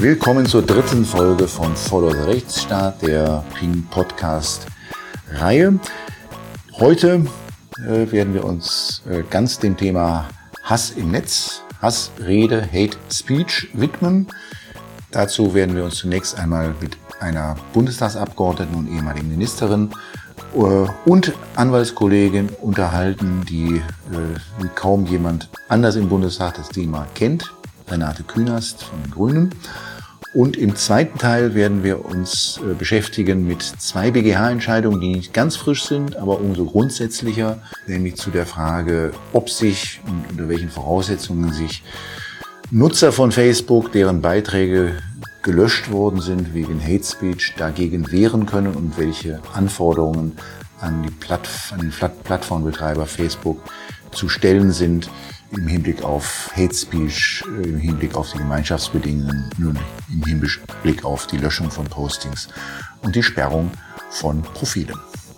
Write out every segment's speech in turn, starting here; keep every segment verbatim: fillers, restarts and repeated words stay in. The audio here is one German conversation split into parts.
Willkommen zur dritten Folge von Follow the Rechtsstaat, der Ping-Podcast-Reihe. Heute äh, werden wir uns äh, ganz dem Thema Hass im Netz, Hassrede, Hate Speech widmen. Dazu werden wir uns zunächst einmal mit einer Bundestagsabgeordneten und ehemaligen Ministerin äh, und Anwaltskollegin unterhalten, die äh, wie kaum jemand anders im Bundestag das Thema kennt, Renate Künast von den Grünen. Und im zweiten Teil werden wir uns äh, beschäftigen mit zwei B G H-Entscheidungen, die nicht ganz frisch sind, aber umso grundsätzlicher, nämlich zu der Frage, ob sich und unter welchen Voraussetzungen sich Nutzer von Facebook, deren Beiträge gelöscht worden sind wegen Hate Speech, dagegen wehren können und welche Anforderungen an, die Platt, an den Plattformbetreiber Facebook zu stellen sind im Hinblick auf Hate Speech, im Hinblick auf die Gemeinschaftsbedingungen, nun im Hinblick auf die Löschung von Postings und die Sperrung von Profilen.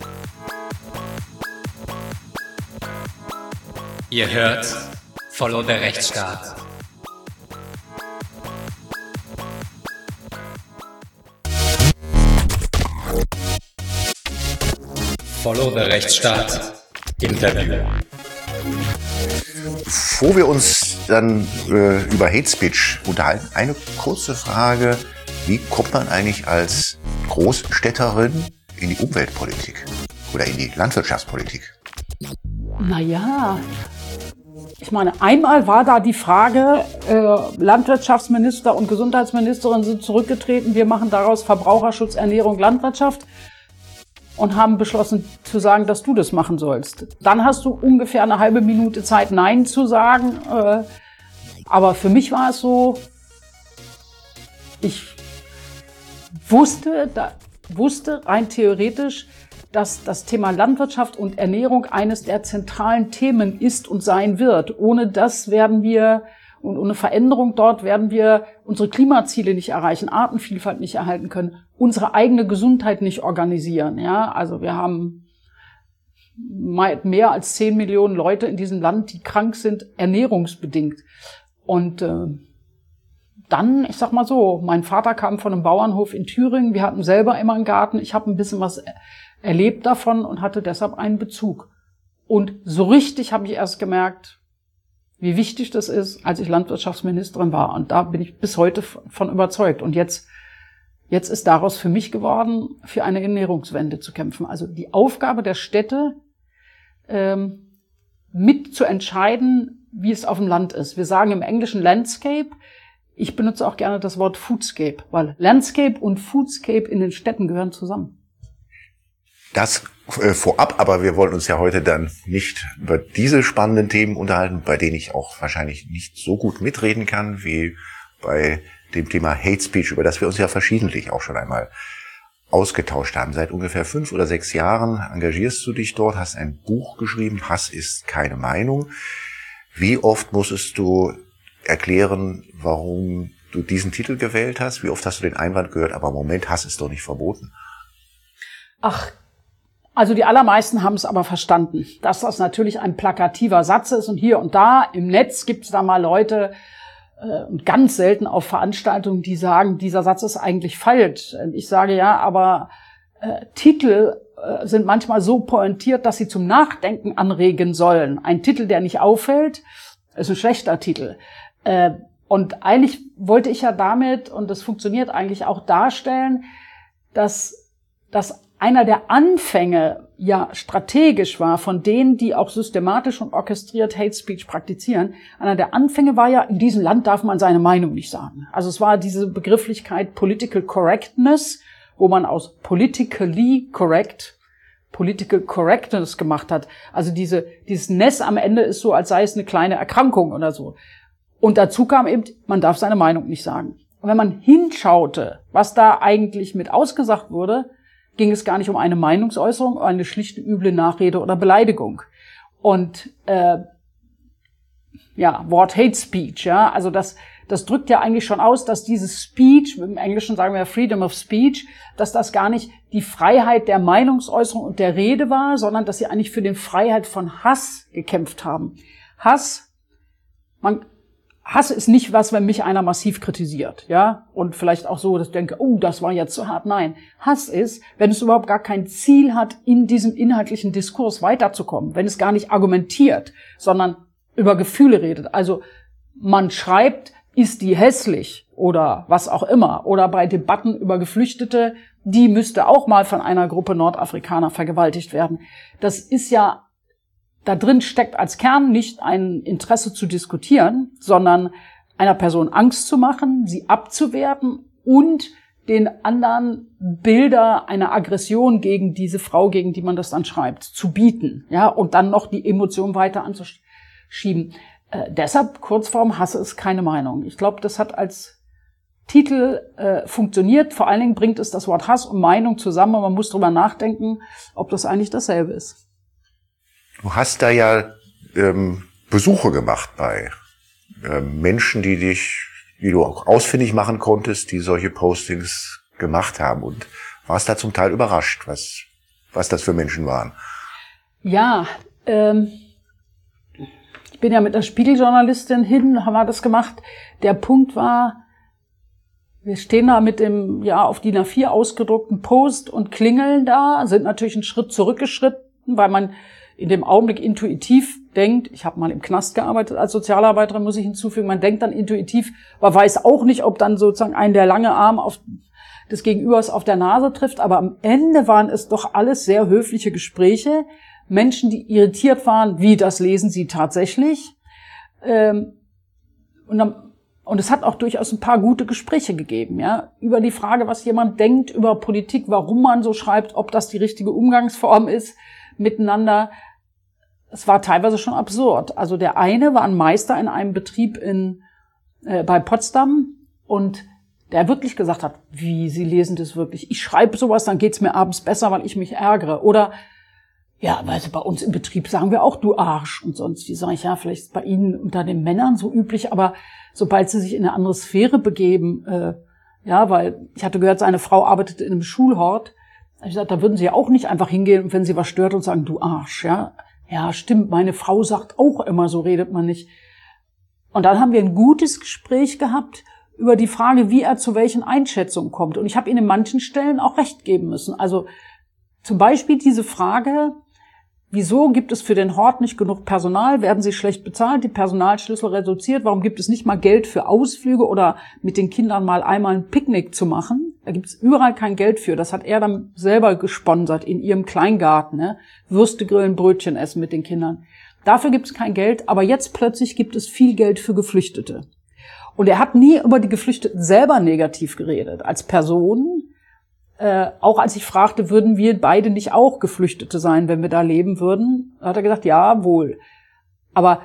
Ihr hört Follow the Rechtsstaat. Follow the Rechtsstaat Interview. Bevor wir uns dann äh, über Hate Speech unterhalten, eine kurze Frage. Wie kommt man eigentlich als Großstädterin in die Umweltpolitik oder in die Landwirtschaftspolitik? Naja, ich meine, einmal war da die Frage, äh, Landwirtschaftsminister und Gesundheitsministerin sind zurückgetreten, wir machen daraus Verbraucherschutz, Ernährung, Landwirtschaft. Und haben beschlossen zu sagen, dass du das machen sollst. Dann hast du ungefähr eine halbe Minute Zeit, Nein zu sagen. Aber für mich war es so, ich wusste, da, wusste rein theoretisch, dass das Thema Landwirtschaft und Ernährung eines der zentralen Themen ist und sein wird. Ohne das werden wir und ohne Veränderung dort werden wir unsere Klimaziele nicht erreichen, Artenvielfalt nicht erhalten können, unsere eigene Gesundheit nicht organisieren. Ja, also wir haben mehr als zehn Millionen Leute in diesem Land, die krank sind, ernährungsbedingt. Und äh, dann, ich sag mal so, mein Vater kam von einem Bauernhof in Thüringen, wir hatten selber immer einen Garten, ich habe ein bisschen was erlebt davon und hatte deshalb einen Bezug. Und so richtig habe ich erst gemerkt, wie wichtig das ist, als ich Landwirtschaftsministerin war. Und da bin ich bis heute von überzeugt. Und jetzt, jetzt ist daraus für mich geworden, für eine Ernährungswende zu kämpfen. Also die Aufgabe der Städte, ähm, mit zu entscheiden, wie es auf dem Land ist. Wir sagen im Englischen Landscape. Ich benutze auch gerne das Wort Foodscape, weil Landscape und Foodscape in den Städten gehören zusammen. Das äh, vorab, aber wir wollen uns ja heute dann nicht über diese spannenden Themen unterhalten, bei denen ich auch wahrscheinlich nicht so gut mitreden kann wie bei dem Thema Hate Speech, über das wir uns ja verschiedentlich auch schon einmal ausgetauscht haben. Seit ungefähr fünf oder sechs Jahren engagierst du dich dort, hast ein Buch geschrieben, Hass ist keine Meinung. Wie oft musstest du erklären, warum du diesen Titel gewählt hast? Wie oft hast du den Einwand gehört, aber Moment, Hass ist doch nicht verboten? Ach, also die allermeisten haben es aber verstanden, dass das natürlich ein plakativer Satz ist und hier und da im Netz gibt es da mal Leute, äh, ganz selten auf Veranstaltungen, die sagen, dieser Satz ist eigentlich falsch. Und ich sage ja, aber äh, Titel äh, sind manchmal so pointiert, dass sie zum Nachdenken anregen sollen. Ein Titel, der nicht auffällt, ist ein schlechter Titel. Äh, und eigentlich wollte ich ja damit, und das funktioniert eigentlich auch, darstellen, dass das einer der Anfänge ja strategisch war von denen, die auch systematisch und orchestriert Hate Speech praktizieren. Einer der Anfänge war ja, in diesem Land darf man seine Meinung nicht sagen. Also es war diese Begrifflichkeit Political Correctness, wo man aus politically correct Political Correctness gemacht hat. Also diese dieses Ness am Ende ist so, als sei es eine kleine Erkrankung oder so. Und dazu kam eben, man darf seine Meinung nicht sagen. Und wenn man hinschaute, was da eigentlich mit ausgesagt wurde, ging es gar nicht um eine Meinungsäußerung, um eine schlichte üble Nachrede oder Beleidigung. Und äh, ja, Wort Hate Speech, ja, also das das drückt ja eigentlich schon aus, dass dieses Speech, im Englischen sagen wir Freedom of Speech, dass das gar nicht die Freiheit der Meinungsäußerung und der Rede war, sondern dass sie eigentlich für die Freiheit von Hass gekämpft haben. Hass, man Hass ist nicht was, wenn mich einer massiv kritisiert, ja, und vielleicht auch so, dass ich denke, oh, das war jetzt zu hart. Nein, Hass ist, wenn es überhaupt gar kein Ziel hat, in diesem inhaltlichen Diskurs weiterzukommen, wenn es gar nicht argumentiert, sondern über Gefühle redet. Also man schreibt, ist die hässlich oder was auch immer, oder bei Debatten über Geflüchtete, die müsste auch mal von einer Gruppe Nordafrikaner vergewaltigt werden. Das ist ja, da drin steckt als Kern nicht ein Interesse zu diskutieren, sondern einer Person Angst zu machen, sie abzuwerten und den anderen Bilder einer Aggression gegen diese Frau, gegen die man das dann schreibt, zu bieten, ja, und dann noch die Emotion weiter anzuschieben. Äh, deshalb Kurzform Hasse ist keine Meinung. Ich glaube, das hat als Titel äh, funktioniert. Vor allen Dingen bringt es das Wort Hass und Meinung zusammen und man muss drüber nachdenken, ob das eigentlich dasselbe ist. Du hast da ja ähm, Besuche gemacht bei ähm, Menschen, die dich, die du auch ausfindig machen konntest, die solche Postings gemacht haben, und warst da zum Teil überrascht, was was das für Menschen waren. Ja, ähm, ich bin ja mit einer Spiegeljournalistin hin, haben wir das gemacht. Der Punkt war, wir stehen da mit dem ja auf D I N A vier ausgedruckten Post und klingeln da, sind natürlich einen Schritt zurückgeschritten, weil man in dem Augenblick intuitiv denkt, ich habe mal im Knast gearbeitet als Sozialarbeiterin, muss ich hinzufügen, man denkt dann intuitiv, man weiß auch nicht, ob dann sozusagen ein der lange Arm auf des Gegenübers auf der Nase trifft, aber am Ende waren es doch alles sehr höfliche Gespräche, Menschen, die irritiert waren, wie, das lesen sie tatsächlich, ähm, und dann, und es hat auch durchaus ein paar gute Gespräche gegeben, ja, über die Frage, was jemand denkt über Politik, warum man so schreibt, ob das die richtige Umgangsform ist miteinander. Es war teilweise schon absurd. Also der eine war ein Meister in einem Betrieb in äh, bei Potsdam und der wirklich gesagt hat, wie, Sie lesen das wirklich? Ich schreibe sowas, dann geht's mir abends besser, weil ich mich ärgere. Oder, ja, weil bei uns im Betrieb sagen wir auch, du Arsch und sonst. Die sage ich, ja, vielleicht ist bei Ihnen unter den Männern so üblich, aber sobald sie sich in eine andere Sphäre begeben, äh, ja, weil ich hatte gehört, seine Frau arbeitete in einem Schulhort. Ich gesagt, da würden sie ja auch nicht einfach hingehen, wenn sie was stört und sagen, du Arsch, ja. Ja, stimmt, meine Frau sagt auch immer, so redet man nicht. Und dann haben wir ein gutes Gespräch gehabt über die Frage, wie er zu welchen Einschätzungen kommt. Und ich habe ihm in manchen Stellen auch recht geben müssen. Also zum Beispiel diese Frage, wieso gibt es für den Hort nicht genug Personal? Werden sie schlecht bezahlt? Die Personalschlüssel reduziert? Warum gibt es nicht mal Geld für Ausflüge oder mit den Kindern mal einmal ein Picknick zu machen? Da gibt es überall kein Geld für. Das hat er dann selber gesponsert in ihrem Kleingarten. Ne? Würste grillen, Brötchen essen mit den Kindern. Dafür gibt es kein Geld, aber jetzt plötzlich gibt es viel Geld für Geflüchtete. Und er hat nie über die Geflüchteten selber negativ geredet. Als Person, äh, auch als ich fragte, würden wir beide nicht auch Geflüchtete sein, wenn wir da leben würden, hat er gesagt, ja, wohl. Aber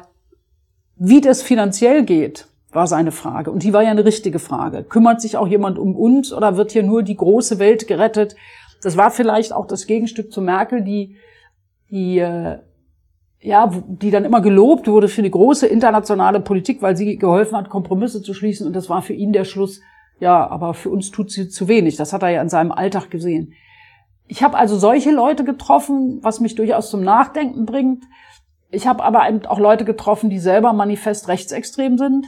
wie das finanziell geht, war seine Frage. Und die war ja eine richtige Frage. Kümmert sich auch jemand um uns oder wird hier nur die große Welt gerettet? Das war vielleicht auch das Gegenstück zu Merkel, die, die, äh, ja, die dann immer gelobt wurde für die große internationale Politik, weil sie geholfen hat, Kompromisse zu schließen. Und das war für ihn der Schluss, ja, aber für uns tut sie zu wenig. Das hat er ja in seinem Alltag gesehen. Ich habe also solche Leute getroffen, was mich durchaus zum Nachdenken bringt. Ich habe aber eben auch Leute getroffen, die selber manifest rechtsextrem sind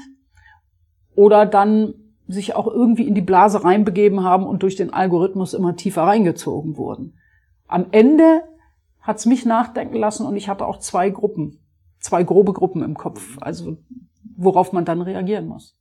oder dann sich auch irgendwie in die Blase reinbegeben haben und durch den Algorithmus immer tiefer reingezogen wurden. Am Ende hat's mich nachdenken lassen und ich hatte auch zwei Gruppen, zwei grobe Gruppen im Kopf, also worauf man dann reagieren muss.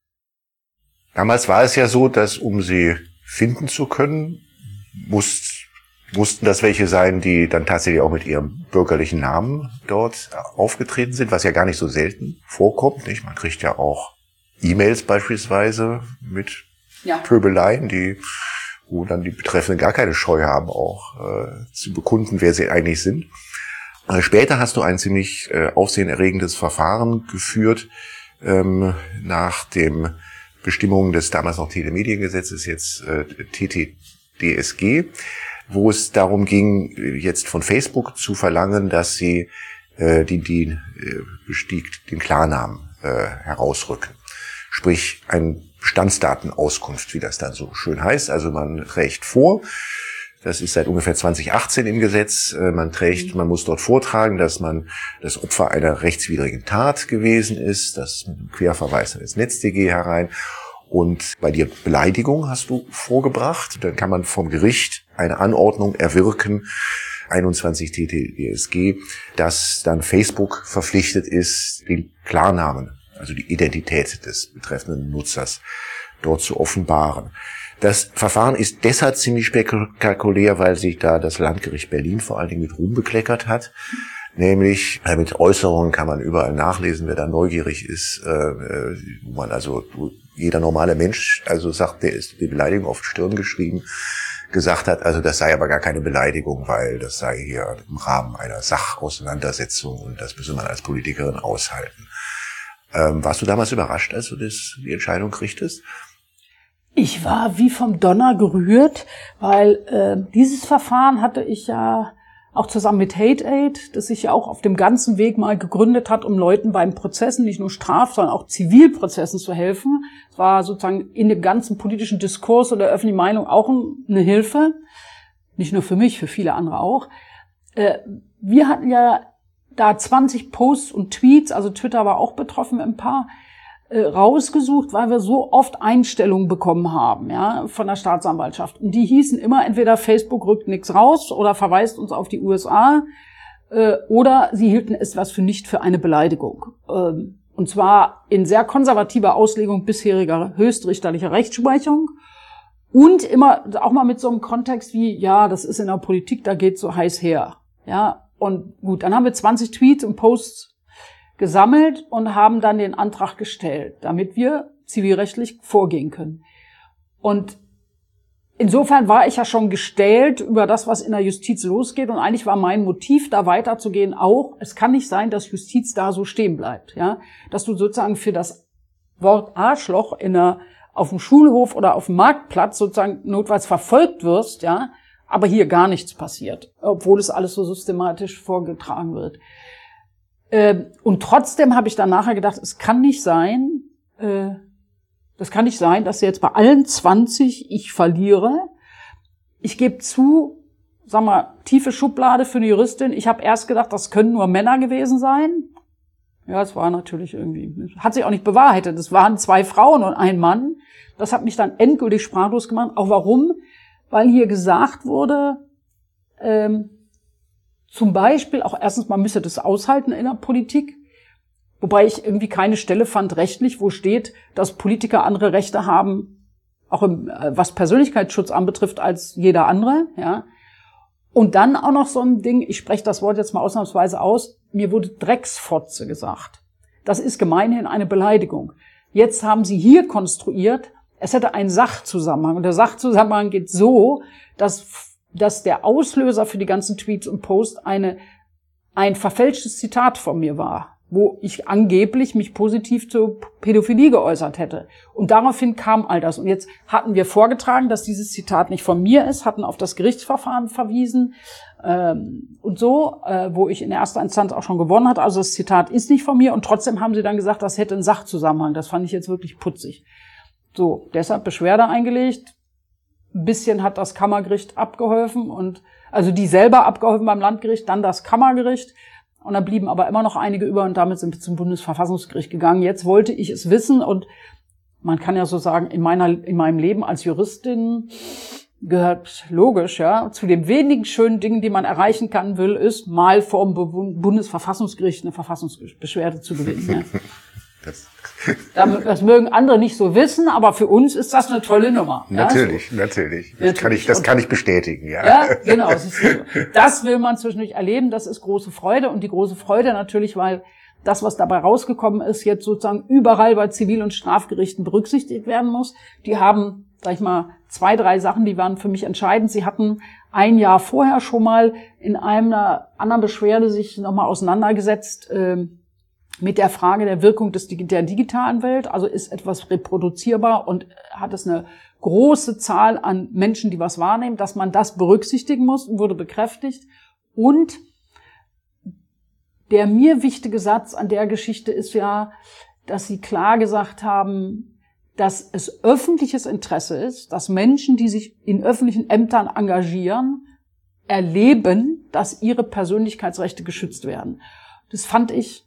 Damals war es ja so, dass um sie finden zu können, muss, mussten das welche sein, die dann tatsächlich auch mit ihrem bürgerlichen Namen dort aufgetreten sind, was ja gar nicht so selten vorkommt, nicht? Man kriegt ja auch E-Mails beispielsweise mit ja. Pöbeleien, die, wo dann die Betreffenden gar keine Scheu haben, auch äh, zu bekunden, wer sie eigentlich sind. Äh, später hast du ein ziemlich äh, aufsehenerregendes Verfahren geführt, ähm, nach dem Bestimmungen des damals noch Telemediengesetzes, jetzt äh, T T D S G, wo es darum ging, jetzt von Facebook zu verlangen, dass sie äh, die, die äh, bestieg, den Klarnamen äh, herausrücken. Sprich, ein Bestandsdatenauskunft, wie das dann so schön heißt. Also man trägt vor, Das ist seit ungefähr zwanzig achtzehn im Gesetz. Man trägt, man muss dort vortragen, dass man das Opfer einer rechtswidrigen Tat gewesen ist. Das mit einem Querverweis ins Netz punkt de herein. Und bei dir Beleidigung hast du vorgebracht. Dann kann man vom Gericht eine Anordnung erwirken, einundzwanzig T T D S G, dass dann Facebook verpflichtet ist, den Klarnamen, also die Identität des betreffenden Nutzers dort zu offenbaren. Das Verfahren ist deshalb ziemlich spektakulär, weil sich da das Landgericht Berlin vor allen Dingen mit Ruhm bekleckert hat. Nämlich äh, mit Äußerungen kann man überall nachlesen, wer da neugierig ist, äh, wo man also jeder normale Mensch, also sagt, der ist die Beleidigung auf die Stirn geschrieben, gesagt hat, also das sei aber gar keine Beleidigung, weil das sei hier im Rahmen einer Sachauseinandersetzung und das müsse man als Politikerin aushalten. Ähm, warst du damals überrascht, als du das, die Entscheidung kriegtest? Ich war wie vom Donner gerührt, weil äh, dieses Verfahren hatte ich ja auch zusammen mit Hate Aid, das sich ja auch auf dem ganzen Weg mal gegründet hat, um Leuten beim Prozessen, nicht nur Straf-, sondern auch Zivilprozessen zu helfen. Es war sozusagen in dem ganzen politischen Diskurs oder der öffentlichen Meinung auch eine Hilfe. Nicht nur für mich, für viele andere auch. Äh, wir hatten ja da zwanzig Posts und Tweets, also Twitter war auch betroffen, ein paar, rausgesucht, weil wir so oft Einstellungen bekommen haben, ja, von der Staatsanwaltschaft. Und die hießen immer, entweder Facebook rückt nichts raus oder verweist uns auf die U S A, äh, oder sie hielten es was für nicht für eine Beleidigung. Ähm, und zwar in sehr konservativer Auslegung bisheriger höchstrichterlicher Rechtsprechung und immer auch mal mit so einem Kontext wie, ja, das ist in der Politik, da geht's so heiß her. Ja, und gut, dann haben wir zwanzig Tweets und Posts gesammelt und haben dann den Antrag gestellt, damit wir zivilrechtlich vorgehen können. Und insofern war ich ja schon gestählt über das, was in der Justiz losgeht. Und eigentlich war mein Motiv, da weiterzugehen, auch, es kann nicht sein, dass Justiz da so stehen bleibt. Ja, dass du sozusagen für das Wort Arschloch in der, auf dem Schulhof oder auf dem Marktplatz sozusagen notfalls verfolgt wirst, ja, aber hier gar nichts passiert, obwohl es alles so systematisch vorgetragen wird. Und trotzdem habe ich dann nachher gedacht, es kann nicht sein, äh, das kann nicht sein, dass jetzt bei allen zwanzig ich verliere. Ich gebe zu, sag mal, tiefe Schublade für eine Juristin. Ich habe erst gedacht, das können nur Männer gewesen sein. Ja, es war natürlich irgendwie, hat sich auch nicht bewahrheitet. Es waren zwei Frauen und ein Mann. Das hat mich dann endgültig sprachlos gemacht. Auch warum? Weil hier gesagt wurde, ähm, zum Beispiel auch erstens, man müsse das aushalten in der Politik, wobei ich irgendwie keine Stelle fand rechtlich, wo steht, dass Politiker andere Rechte haben, auch im, was Persönlichkeitsschutz anbetrifft, als jeder andere. Ja. Und dann auch noch so ein Ding, ich spreche das Wort jetzt mal ausnahmsweise aus, mir wurde Drecksfotze gesagt. Das ist gemeinhin eine Beleidigung. Jetzt haben sie hier konstruiert, es hätte einen Sachzusammenhang. Und der Sachzusammenhang geht so, dass dass der Auslöser für die ganzen Tweets und Posts eine, ein verfälschtes Zitat von mir war, wo ich angeblich mich positiv zur Pädophilie geäußert hätte. Und daraufhin kam all das. Und jetzt hatten wir vorgetragen, dass dieses Zitat nicht von mir ist, hatten auf das Gerichtsverfahren verwiesen, ähm, und so, äh, wo ich in der ersten Instanz auch schon gewonnen hatte. Also das Zitat ist nicht von mir und trotzdem haben sie dann gesagt, das hätte einen Sachzusammenhang. Das fand ich jetzt wirklich putzig. So, deshalb Beschwerde eingelegt. Ein bisschen hat das Kammergericht abgeholfen und also die selber abgeholfen beim Landgericht, dann das Kammergericht und dann blieben aber immer noch einige über und damit sind wir zum Bundesverfassungsgericht gegangen. Jetzt wollte ich es wissen und man kann ja so sagen, in meiner in meinem Leben als Juristin gehört logisch, ja, zu den wenigen schönen Dingen, die man erreichen kann will, ist mal vor dem Bundesverfassungsgericht eine Verfassungsbeschwerde zu gewinnen. Ja. Das, das mögen andere nicht so wissen, aber für uns ist das eine tolle Nummer. Natürlich, ja, so. natürlich. Das, natürlich. Kann ich, das kann ich bestätigen, ja. Ja, genau. Das, ist, das will man zwischendurch erleben. Das ist große Freude. Und die große Freude natürlich, weil das, was dabei rausgekommen ist, jetzt sozusagen überall bei Zivil- und Strafgerichten berücksichtigt werden muss. Die haben, sag ich mal, zwei, drei Sachen, die waren für mich entscheidend. Sie hatten ein Jahr vorher schon mal in einer anderen Beschwerde sich nochmal auseinandergesetzt, äh, mit der Frage der Wirkung des, der digitalen Welt. Also ist etwas reproduzierbar und hat es eine große Zahl an Menschen, die was wahrnehmen, dass man das berücksichtigen muss, und wurde bekräftigt. Und der mir wichtige Satz an der Geschichte ist ja, dass sie klar gesagt haben, dass es öffentliches Interesse ist, dass Menschen, die sich in öffentlichen Ämtern engagieren, erleben, dass ihre Persönlichkeitsrechte geschützt werden. Das fand ich,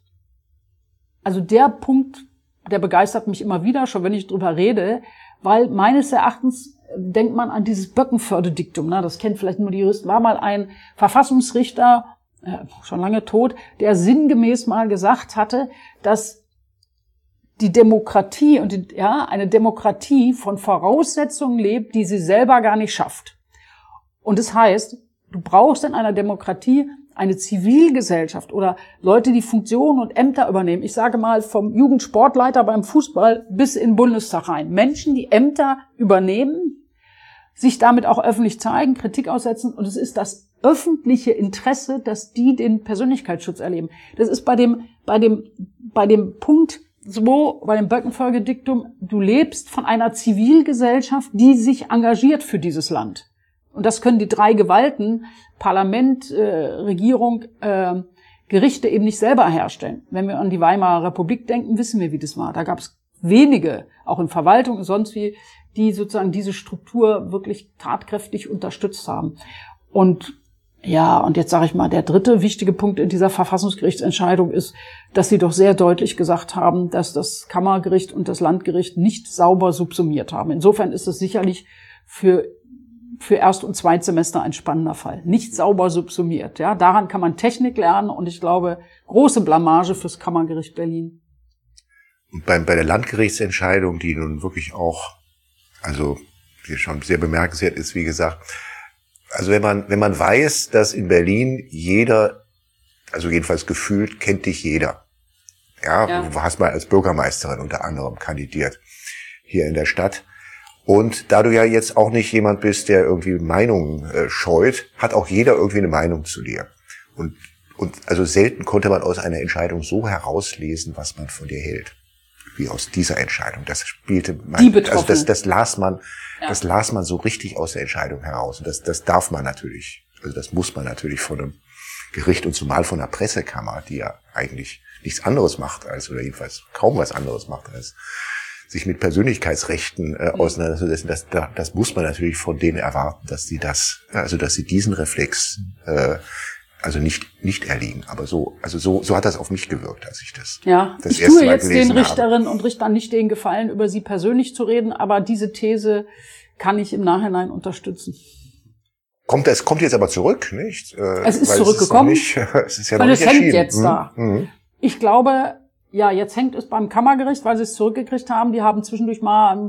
also der Punkt, der begeistert mich immer wieder, schon wenn ich drüber rede, weil meines Erachtens denkt man an dieses Böckenförde-Diktum, ne? Das kennt vielleicht nur die Juristen, war mal ein Verfassungsrichter, äh, schon lange tot, der sinngemäß mal gesagt hatte, dass die Demokratie und die, ja, eine Demokratie von Voraussetzungen lebt, die sie selber gar nicht schafft. Und das heißt, du brauchst in einer Demokratie eine Zivilgesellschaft oder Leute, die Funktionen und Ämter übernehmen. Ich sage mal vom Jugendsportleiter beim Fußball bis in den Bundestag rein. Menschen, die Ämter übernehmen, sich damit auch öffentlich zeigen, Kritik aussetzen. Und es ist das öffentliche Interesse, dass die den Persönlichkeitsschutz erleben. Das ist bei dem, bei dem, bei dem Punkt so, bei dem Böckenförde-Diktum, du lebst von einer Zivilgesellschaft, die sich engagiert für dieses Land. Und das können die drei Gewalten, Parlament, äh, Regierung, äh, Gerichte eben nicht selber herstellen. Wenn wir an die Weimarer Republik denken, wissen wir, wie das war. Da gab es wenige, auch in Verwaltung und sonst wie, die sozusagen diese Struktur wirklich tatkräftig unterstützt haben. Und ja, und jetzt sage ich mal, der dritte wichtige Punkt in dieser Verfassungsgerichtsentscheidung ist, dass sie doch sehr deutlich gesagt haben, dass das Kammergericht und das Landgericht nicht sauber subsumiert haben. Insofern ist es sicherlich für für Erst- und Zweitsemester ein spannender Fall. Nicht sauber subsumiert. Ja, daran kann man Technik lernen und ich glaube, große Blamage fürs Kammergericht Berlin. Und bei, bei der Landgerichtsentscheidung, die nun wirklich auch, also die schon sehr bemerkenswert ist, wie gesagt, also wenn man wenn man weiß, dass in Berlin jeder, also jedenfalls gefühlt, kennt dich jeder. Ja, ja. Du hast mal als Bürgermeisterin unter anderem kandidiert hier in der Stadt. Und da du ja jetzt auch nicht jemand bist, der irgendwie Meinungen äh, scheut, hat auch jeder irgendwie eine Meinung zu dir. Und und also selten konnte man aus einer Entscheidung so herauslesen, was man von dir hält, wie aus dieser Entscheidung. Das spielte man, Die Betroffenen. Also das das las man, ja. das las man so richtig aus der Entscheidung heraus. Und das das darf man natürlich, also das muss man natürlich von einem Gericht und zumal von einer Pressekammer, die ja eigentlich nichts anderes macht als oder jedenfalls kaum was anderes macht als sich mit Persönlichkeitsrechten äh, auseinanderzusetzen, das, das, das muss man natürlich von denen erwarten, dass sie das, also dass sie diesen Reflex äh, also nicht nicht erliegen. Aber so, also so so hat das auf mich gewirkt, als ich das. Ja, das ich erste tue Mal jetzt gelesen den Richterinnen habe. und Richtern nicht den Gefallen, über sie persönlich zu reden, aber diese These kann ich im Nachhinein unterstützen. Kommt es kommt jetzt aber zurück, nicht? Äh, es ist weil zurückgekommen. Es ist, noch nicht, es ist ja weil noch es nicht hängt erschienen. jetzt da. Mhm. Ich glaube, ja, jetzt hängt es beim Kammergericht, weil sie es zurückgekriegt haben. Die haben zwischendurch mal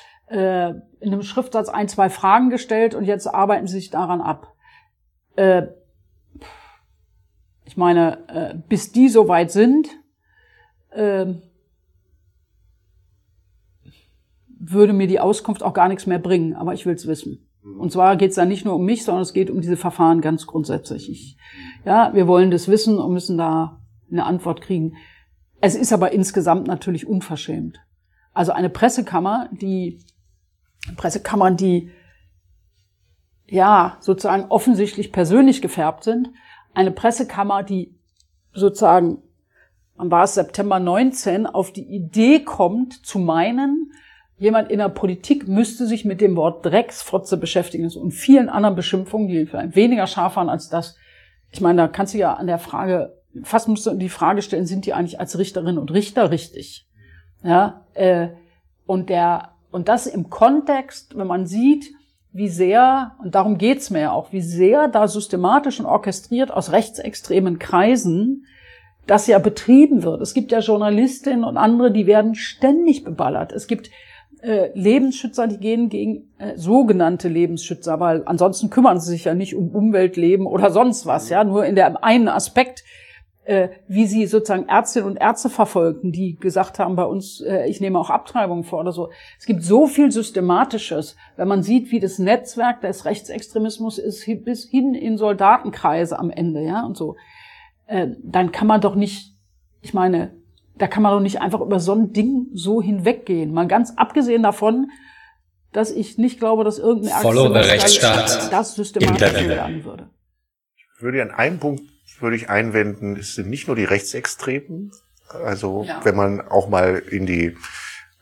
äh, in einem Schriftsatz ein, zwei Fragen gestellt und jetzt arbeiten sie sich daran ab. Äh, ich meine, äh, bis die soweit sind, äh, würde mir die Auskunft auch gar nichts mehr bringen, aber ich will es wissen. Und zwar geht es da nicht nur um mich, sondern es geht um diese Verfahren ganz grundsätzlich. Ich, ja, wir wollen das wissen und müssen da eine Antwort kriegen. Es ist aber insgesamt natürlich unverschämt. Also eine Pressekammer, die Pressekammern, die ja sozusagen offensichtlich persönlich gefärbt sind, eine Pressekammer, die sozusagen, wann war es, September neunzehn, auf die Idee kommt, zu meinen, jemand in der Politik müsste sich mit dem Wort Drecksfotze beschäftigen und vielen anderen Beschimpfungen, die vielleicht weniger scharf waren als das. Ich meine, da kannst du ja an der Frage, fast musst du die Frage stellen, sind die eigentlich als Richterinnen und Richter richtig? Ja, äh, und der, und das im Kontext, wenn man sieht, wie sehr, und darum geht's mir ja auch, wie sehr da systematisch und orchestriert aus rechtsextremen Kreisen das ja betrieben wird. Es gibt ja Journalistinnen und andere, die werden ständig beballert. Es gibt äh, Lebensschützer, die gehen gegen äh, sogenannte Lebensschützer, weil ansonsten kümmern sie sich ja nicht um Umweltleben oder sonst was, ja, nur in der einen Aspekt, äh, wie sie sozusagen Ärztinnen und Ärzte verfolgten, die gesagt haben bei uns, äh, ich nehme auch Abtreibungen vor oder so. Es gibt so viel Systematisches, wenn man sieht, wie das Netzwerk des Rechtsextremismus ist, bis hin in Soldatenkreise am Ende, ja, und so. Äh, dann kann man doch nicht, ich meine, da kann man doch nicht einfach über so ein Ding so hinweggehen. Mal ganz abgesehen davon, dass ich nicht glaube, dass irgendein Rechtsstaat das systematisch lernen würde. Ich würde an einem Punkt würde ich einwenden, es sind nicht nur die Rechtsextremen, also ja. Wenn man auch mal in die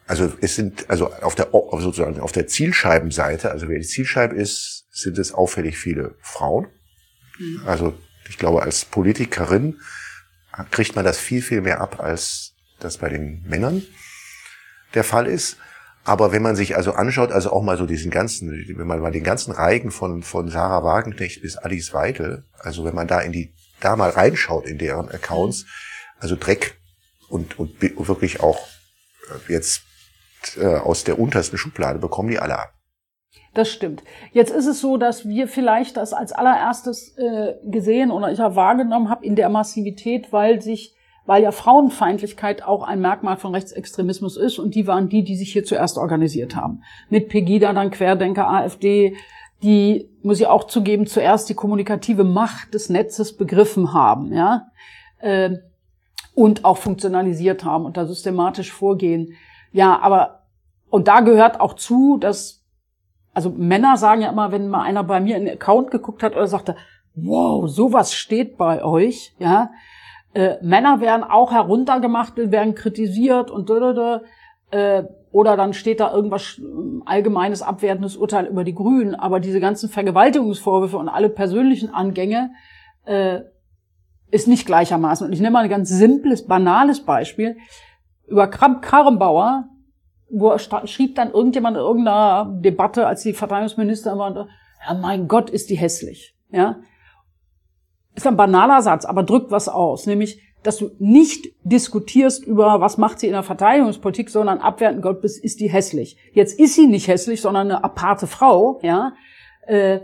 Also es sind, also auf der sozusagen auf der Zielscheibenseite, also wer die Zielscheibe ist, sind es auffällig viele Frauen. Mhm. Also ich glaube, als Politikerin kriegt man das viel, viel mehr ab, als das bei den Männern der Fall ist. Aber wenn man sich also anschaut, also auch mal so diesen ganzen, wenn man mal den ganzen Reigen von von Sarah Wagenknecht bis Alice Weidel, also wenn man da in die da mal reinschaut in deren Accounts, also Dreck und und wirklich auch jetzt äh, aus der untersten Schublade bekommen die alle ab. Das stimmt. Jetzt ist es so, dass wir vielleicht das als allererstes äh, gesehen oder ich auch wahrgenommen habe in der Massivität, weil sich, weil ja Frauenfeindlichkeit auch ein Merkmal von Rechtsextremismus ist und die waren die, die sich hier zuerst organisiert haben. Mit Pegida, dann Querdenker, AfD, die, muss ich auch zugeben, zuerst die kommunikative Macht des Netzes begriffen haben, ja, äh, und auch funktionalisiert haben und da systematisch vorgehen. Ja, aber, und da gehört auch zu, dass, also Männer sagen ja immer, wenn mal einer bei mir in den Account geguckt hat oder sagte, wow, sowas steht bei euch, ja, äh, Männer werden auch heruntergemacht, werden kritisiert und da, äh, oder dann steht da irgendwas allgemeines abwertendes Urteil über die Grünen, aber diese ganzen Vergewaltigungsvorwürfe und alle persönlichen Angänge äh, ist nicht gleichermaßen. Und ich nehme mal ein ganz simples, banales Beispiel. Über Kramp-Karrenbauer, wo er schrieb dann irgendjemand in irgendeiner Debatte, als die Verteidigungsministerin war, ja, mein Gott, ist die hässlich. Ja, ist ein banaler Satz, aber drückt was aus, nämlich, dass du nicht diskutierst über, was macht sie in der Verteidigungspolitik, sondern abwertend, Gott, ist die hässlich. Jetzt ist sie nicht hässlich, sondern eine aparte Frau, ja, äh,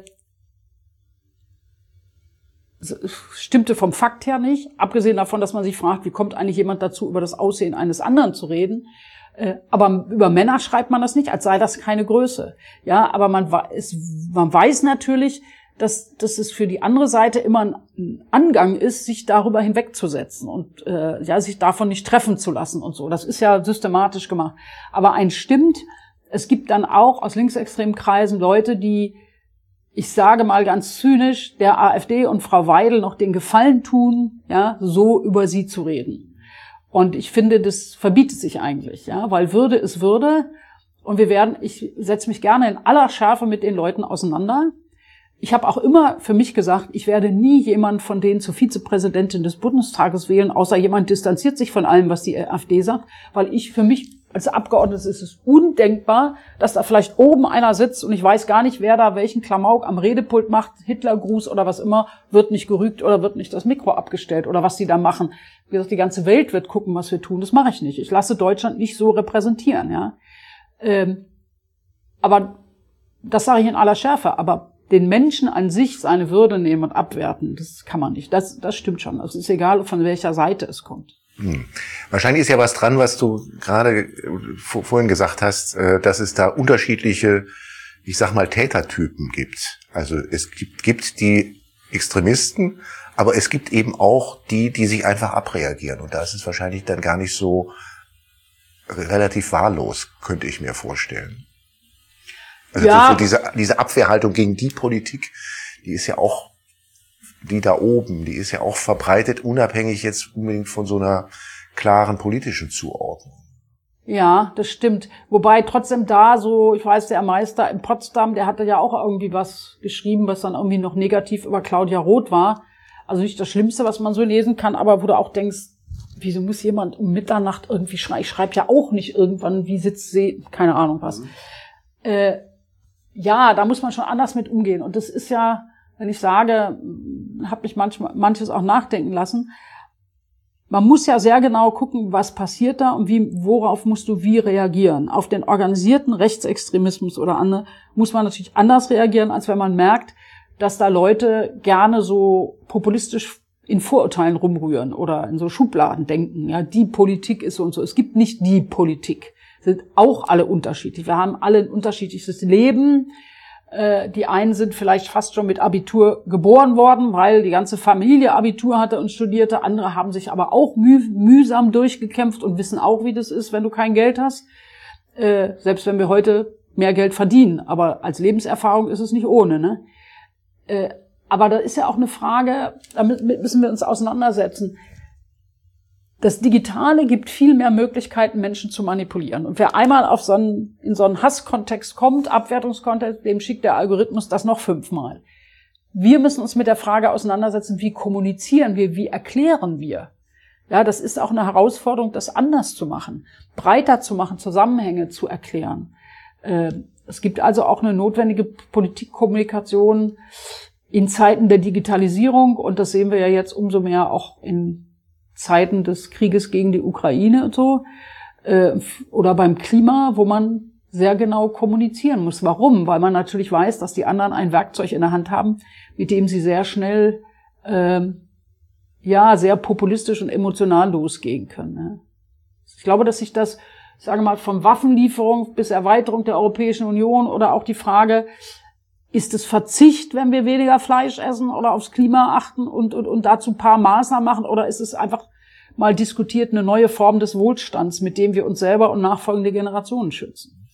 stimmte vom Fakt her nicht, abgesehen davon, dass man sich fragt, wie kommt eigentlich jemand dazu, über das Aussehen eines anderen zu reden. Äh, aber über Männer schreibt man das nicht, als sei das keine Größe. Ja, aber man weiß, man weiß natürlich, dass, dass es für die andere Seite immer ein Angang ist, sich darüber hinwegzusetzen und äh, ja, sich davon nicht treffen zu lassen und so. Das ist ja systematisch gemacht. Aber eins stimmt, es gibt dann auch aus linksextremen Kreisen Leute, die, ich sage mal ganz zynisch, der AfD und Frau Weidel noch den Gefallen tun, ja, so über sie zu reden. Und ich finde, das verbietet sich eigentlich, ja, weil Würde ist Würde. Und wir werden, ich setze mich gerne in aller Schärfe mit den Leuten auseinander. Ich habe auch immer für mich gesagt, ich werde nie jemand von denen zur Vizepräsidentin des Bundestages wählen, außer jemand distanziert sich von allem, was die AfD sagt, weil ich für mich als Abgeordnetes ist es undenkbar, dass da vielleicht oben einer sitzt und ich weiß gar nicht, wer da welchen Klamauk am Redepult macht, Hitlergruß oder was immer, wird nicht gerügt oder wird nicht das Mikro abgestellt oder was die da machen. Wie gesagt, die ganze Welt wird gucken, was wir tun. Das mache ich nicht. Ich lasse Deutschland nicht so repräsentieren, ja. Ähm, aber das sage ich in aller Schärfe. Aber den Menschen an sich seine Würde nehmen und abwerten, das kann man nicht. Das, das stimmt schon. Es ist egal, von welcher Seite es kommt. Hm. Wahrscheinlich ist ja was dran, was du gerade vorhin gesagt hast, dass es da unterschiedliche, ich sag mal, Tätertypen gibt. Also es gibt, gibt die Extremisten, aber es gibt eben auch die, die sich einfach abreagieren. Und da ist es wahrscheinlich dann gar nicht so relativ wahllos, könnte ich mir vorstellen. Also ja. so diese, diese Abwehrhaltung gegen die Politik, die ist ja auch, die da oben, die ist ja auch verbreitet, unabhängig jetzt unbedingt von so einer klaren politischen Zuordnung. Ja, das stimmt. Wobei trotzdem da so, ich weiß, der Meister in Potsdam, der hatte ja auch irgendwie was geschrieben, was dann irgendwie noch negativ über Claudia Roth war. Also nicht das Schlimmste, was man so lesen kann, aber wo du auch denkst, wieso muss jemand um Mitternacht irgendwie schreiben? Ich schreibe ja auch nicht irgendwann, wie sitzt sie, keine Ahnung was. Mhm. Äh, ja, da muss man schon anders mit umgehen. Und das ist ja, wenn ich sage, hat mich manchmal manches auch nachdenken lassen. Man muss ja sehr genau gucken, was passiert da und wie, worauf musst du wie reagieren. Auf den organisierten Rechtsextremismus oder andere muss man natürlich anders reagieren, als wenn man merkt, dass da Leute gerne so populistisch in Vorurteilen rumrühren oder in so Schubladen denken. Ja, die Politik ist so und so. Es gibt nicht die Politik. Sind auch alle unterschiedlich. Wir haben alle ein unterschiedliches Leben. Die einen sind vielleicht fast schon mit Abitur geboren worden, weil die ganze Familie Abitur hatte und studierte. Andere haben sich aber auch müh- mühsam durchgekämpft und wissen auch, wie das ist, wenn du kein Geld hast. Äh, selbst wenn wir heute mehr Geld verdienen. Aber als Lebenserfahrung ist es nicht ohne, ne? Äh, aber da ist ja auch eine Frage, damit müssen wir uns auseinandersetzen. Das Digitale gibt viel mehr Möglichkeiten, Menschen zu manipulieren. Und wer einmal auf so einen, in so einen Hasskontext kommt, Abwertungskontext, dem schickt der Algorithmus das noch fünfmal. Wir müssen uns mit der Frage auseinandersetzen, wie kommunizieren wir, wie erklären wir? Ja, das ist auch eine Herausforderung, das anders zu machen, breiter zu machen, Zusammenhänge zu erklären. Es gibt also auch eine notwendige Politikkommunikation in Zeiten der Digitalisierung, und das sehen wir ja jetzt umso mehr auch in Zeiten des Krieges gegen die Ukraine und so, äh, oder beim Klima, wo man sehr genau kommunizieren muss. Warum? Weil man natürlich weiß, dass die anderen ein Werkzeug in der Hand haben, mit dem sie sehr schnell, äh, ja, sehr populistisch und emotional losgehen können. Ne? Ich glaube, dass sich das, ich sage mal, von Waffenlieferung bis Erweiterung der Europäischen Union oder auch die Frage, ist es Verzicht, wenn wir weniger Fleisch essen oder aufs Klima achten und, und, und dazu ein paar Maßnahmen machen? Oder ist es einfach mal diskutiert eine neue Form des Wohlstands, mit dem wir uns selber und nachfolgende Generationen schützen?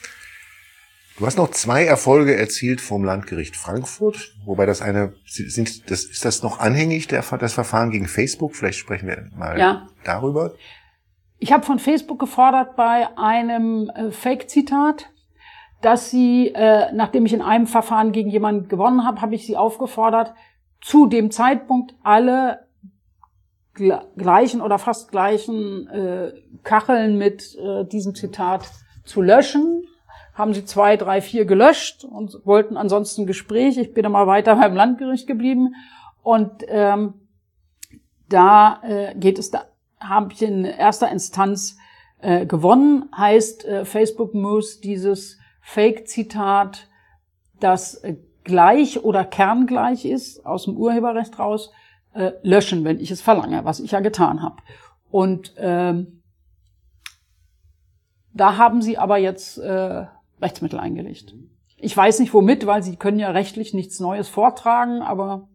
Du hast noch zwei Erfolge erzielt vom Landgericht Frankfurt, wobei das eine, sind, das, ist das noch anhängig, der, das Verfahren gegen Facebook? Vielleicht sprechen wir mal ja. darüber. Ich habe von Facebook gefordert bei einem äh, Fake-Zitat, dass sie, äh, nachdem ich in einem Verfahren gegen jemanden gewonnen habe, habe ich sie aufgefordert, zu dem Zeitpunkt alle gl- gleichen oder fast gleichen äh, Kacheln mit äh, diesem Zitat zu löschen. Haben sie zwei, drei, vier gelöscht und wollten ansonsten ein Gespräch. Ich bin dann mal weiter beim Landgericht geblieben. Und ähm, da äh, geht es, da habe ich in erster Instanz äh, gewonnen. Heißt, äh, Facebook muss dieses Fake-Zitat, das äh, gleich oder kerngleich ist, aus dem Urheberrecht raus, äh, löschen, wenn ich es verlange, was ich ja getan habe. Und ähm, da haben sie aber jetzt äh, Rechtsmittel eingelegt. Ich weiß nicht womit, weil sie können ja rechtlich nichts Neues vortragen, aber...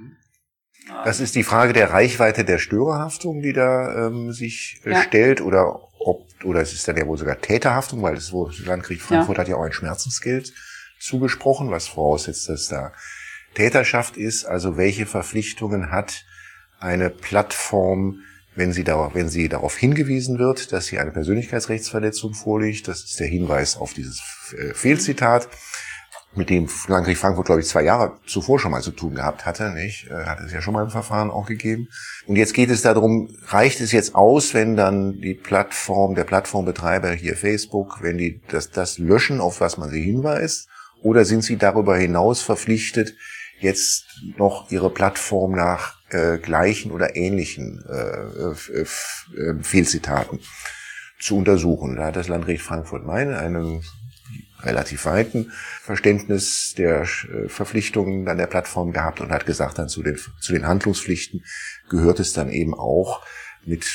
Das ist die Frage der Reichweite der Störerhaftung, die da ähm, sich äh, ja. stellt, oder ob, oder es ist dann ja wohl sogar Täterhaftung, weil das Landgericht Frankfurt ja. hat ja auch ein Schmerzensgeld zugesprochen, was voraussetzt, dass da Täterschaft ist. Also welche Verpflichtungen hat eine Plattform, wenn sie darauf, wenn sie darauf hingewiesen wird, dass hier eine Persönlichkeitsrechtsverletzung vorliegt? Das ist der Hinweis auf dieses äh, Fehlzitat, mit dem Landgericht Frankfurt, glaube ich, zwei Jahre zuvor schon mal zu tun gehabt hatte, nicht? Hat es ja schon mal im Verfahren auch gegeben. Und jetzt geht es darum, reicht es jetzt aus, wenn dann die Plattform, der Plattformbetreiber hier Facebook, wenn die das, das löschen, auf was man sie hinweist, oder sind sie darüber hinaus verpflichtet, jetzt noch ihre Plattform nach äh, gleichen oder ähnlichen äh, äh, äh, Fehlzitaten zu untersuchen? Da hat das Landgericht Frankfurt Main einen relativ weiten Verständnis der äh, Verpflichtungen an der Plattform gehabt und hat gesagt, dann zu den, zu den Handlungspflichten gehört es dann eben auch, mit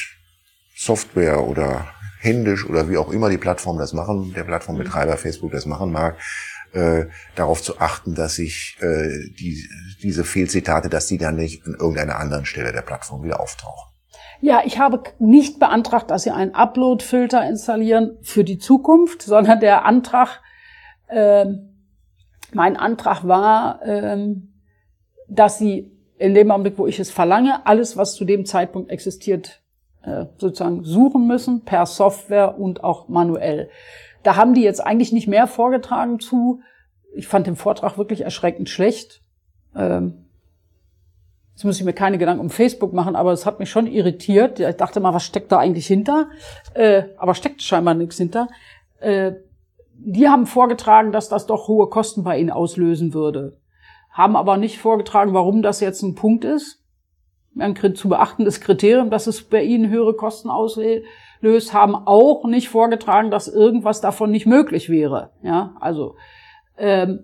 Software oder händisch oder wie auch immer die Plattform das machen, der Plattformbetreiber Facebook das machen mag, äh, darauf zu achten, dass sich äh, die, diese Fehlzitate, dass die dann nicht an irgendeiner anderen Stelle der Plattform wieder auftauchen. Ja, ich habe nicht beantragt, dass Sie einen Upload-Filter installieren für die Zukunft, sondern der Antrag, äh, mein Antrag war, äh, dass Sie in dem Augenblick, wo ich es verlange, alles, was zu dem Zeitpunkt existiert, äh, sozusagen suchen müssen, per Software und auch manuell. Da haben die jetzt eigentlich nicht mehr vorgetragen zu. Ich fand den Vortrag wirklich erschreckend schlecht. Ähm, Jetzt muss ich mir keine Gedanken um Facebook machen, aber es hat mich schon irritiert. Ich dachte mal, was steckt da eigentlich hinter? Äh, aber steckt scheinbar nichts hinter. Äh, die haben vorgetragen, dass das doch hohe Kosten bei ihnen auslösen würde. Haben aber nicht vorgetragen, warum das jetzt ein Punkt ist. Ein zu beachtendes Kriterium, dass es bei ihnen höhere Kosten auslöst. Haben auch nicht vorgetragen, dass irgendwas davon nicht möglich wäre. Ja, also, ähm,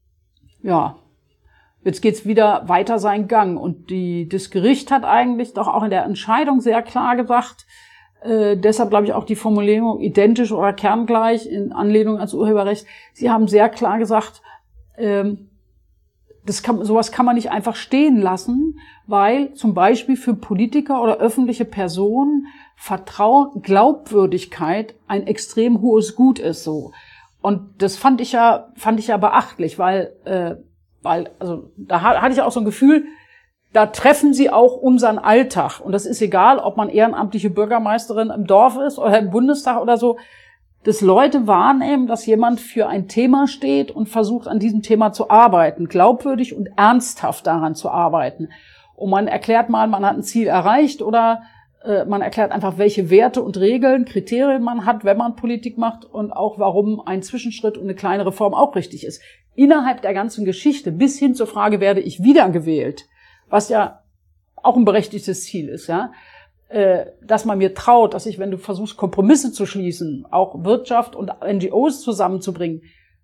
ja. Jetzt geht's wieder weiter seinen Gang. Und die, das Gericht hat eigentlich doch auch in der Entscheidung sehr klar gesagt, äh, deshalb glaube ich auch die Formulierung identisch oder kerngleich in Anlehnung ans Urheberrecht. Sie haben sehr klar gesagt, ähm, das kann, sowas kann man nicht einfach stehen lassen, weil zum Beispiel für Politiker oder öffentliche Personen Vertrauen, Glaubwürdigkeit ein extrem hohes Gut ist, so. Und das fand ich ja, fand ich ja beachtlich, weil, äh, Weil, also, da hatte ich auch so ein Gefühl, da treffen sie auch unseren Alltag. Und das ist egal, ob man ehrenamtliche Bürgermeisterin im Dorf ist oder im Bundestag oder so, dass Leute wahrnehmen, dass jemand für ein Thema steht und versucht, an diesem Thema zu arbeiten, glaubwürdig und ernsthaft daran zu arbeiten. Und man erklärt mal, man hat ein Ziel erreicht oder äh, man erklärt einfach, welche Werte und Regeln, Kriterien man hat, wenn man Politik macht und auch, warum ein Zwischenschritt und eine kleine Reform auch richtig ist. Innerhalb der ganzen Geschichte bis hin zur Frage, werde ich wiedergewählt, was ja auch ein berechtigtes Ziel ist, ja, äh, dass man mir traut, dass ich, wenn du versuchst, Kompromisse zu schließen, auch Wirtschaft und N G Os zusammenzubringen,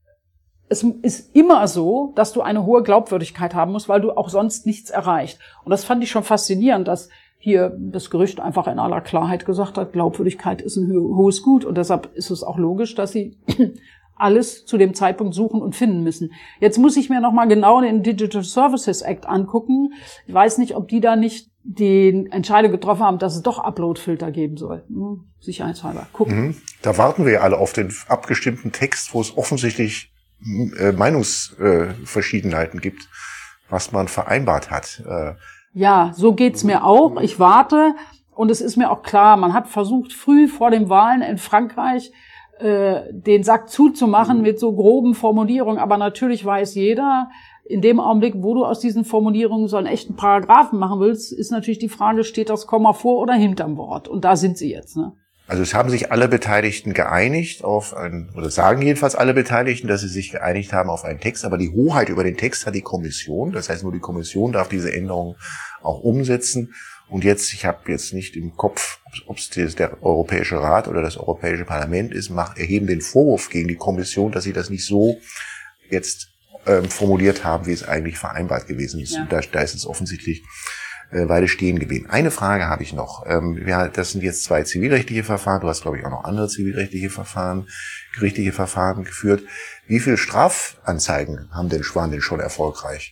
es ist immer so, dass du eine hohe Glaubwürdigkeit haben musst, weil du auch sonst nichts erreicht. Und das fand ich schon faszinierend, dass hier das Gerücht einfach in aller Klarheit gesagt hat, Glaubwürdigkeit ist ein ho- hohes Gut. Und deshalb ist es auch logisch, dass sie alles zu dem Zeitpunkt suchen und finden müssen. Jetzt muss ich mir nochmal genau den Digital Services Act angucken. Ich weiß nicht, ob die da nicht die Entscheidung getroffen haben, dass es doch Upload-Filter geben soll. Hm, sicherheitshalber. Gucken. Mhm. Da warten wir ja alle auf den abgestimmten Text, wo es offensichtlich äh, Meinungsverschiedenheiten äh, gibt, was man vereinbart hat. Äh, ja, so geht's mir auch. Ich warte und es ist mir auch klar, man hat versucht, früh vor den Wahlen in Frankreich den Sack zuzumachen mit so groben Formulierungen. Aber natürlich weiß jeder, in dem Augenblick, wo du aus diesen Formulierungen so einen echten Paragraphen machen willst, ist natürlich die Frage, steht das Komma vor oder hinterm Wort? Und da sind sie jetzt, ne? Also es haben sich alle Beteiligten geeinigt auf ein, oder sagen jedenfalls alle Beteiligten, dass sie sich geeinigt haben auf einen Text. Aber die Hoheit über den Text hat die Kommission. Das heißt, nur die Kommission darf diese Änderungen auch umsetzen. Und jetzt, ich habe jetzt nicht im Kopf, ob es der Europäische Rat oder das Europäische Parlament ist, mach, erheben den Vorwurf gegen die Kommission, dass sie das nicht so jetzt ähm, formuliert haben, wie es eigentlich vereinbart gewesen ist. Ja. Da, da ist es offensichtlich äh, beide stehen geblieben. Eine Frage habe ich noch. Ähm, ja, das sind jetzt zwei zivilrechtliche Verfahren. Du hast, glaube ich, auch noch andere zivilrechtliche Verfahren, gerichtliche Verfahren geführt. Wie viele Strafanzeigen haben denn, waren denn schon erfolgreich?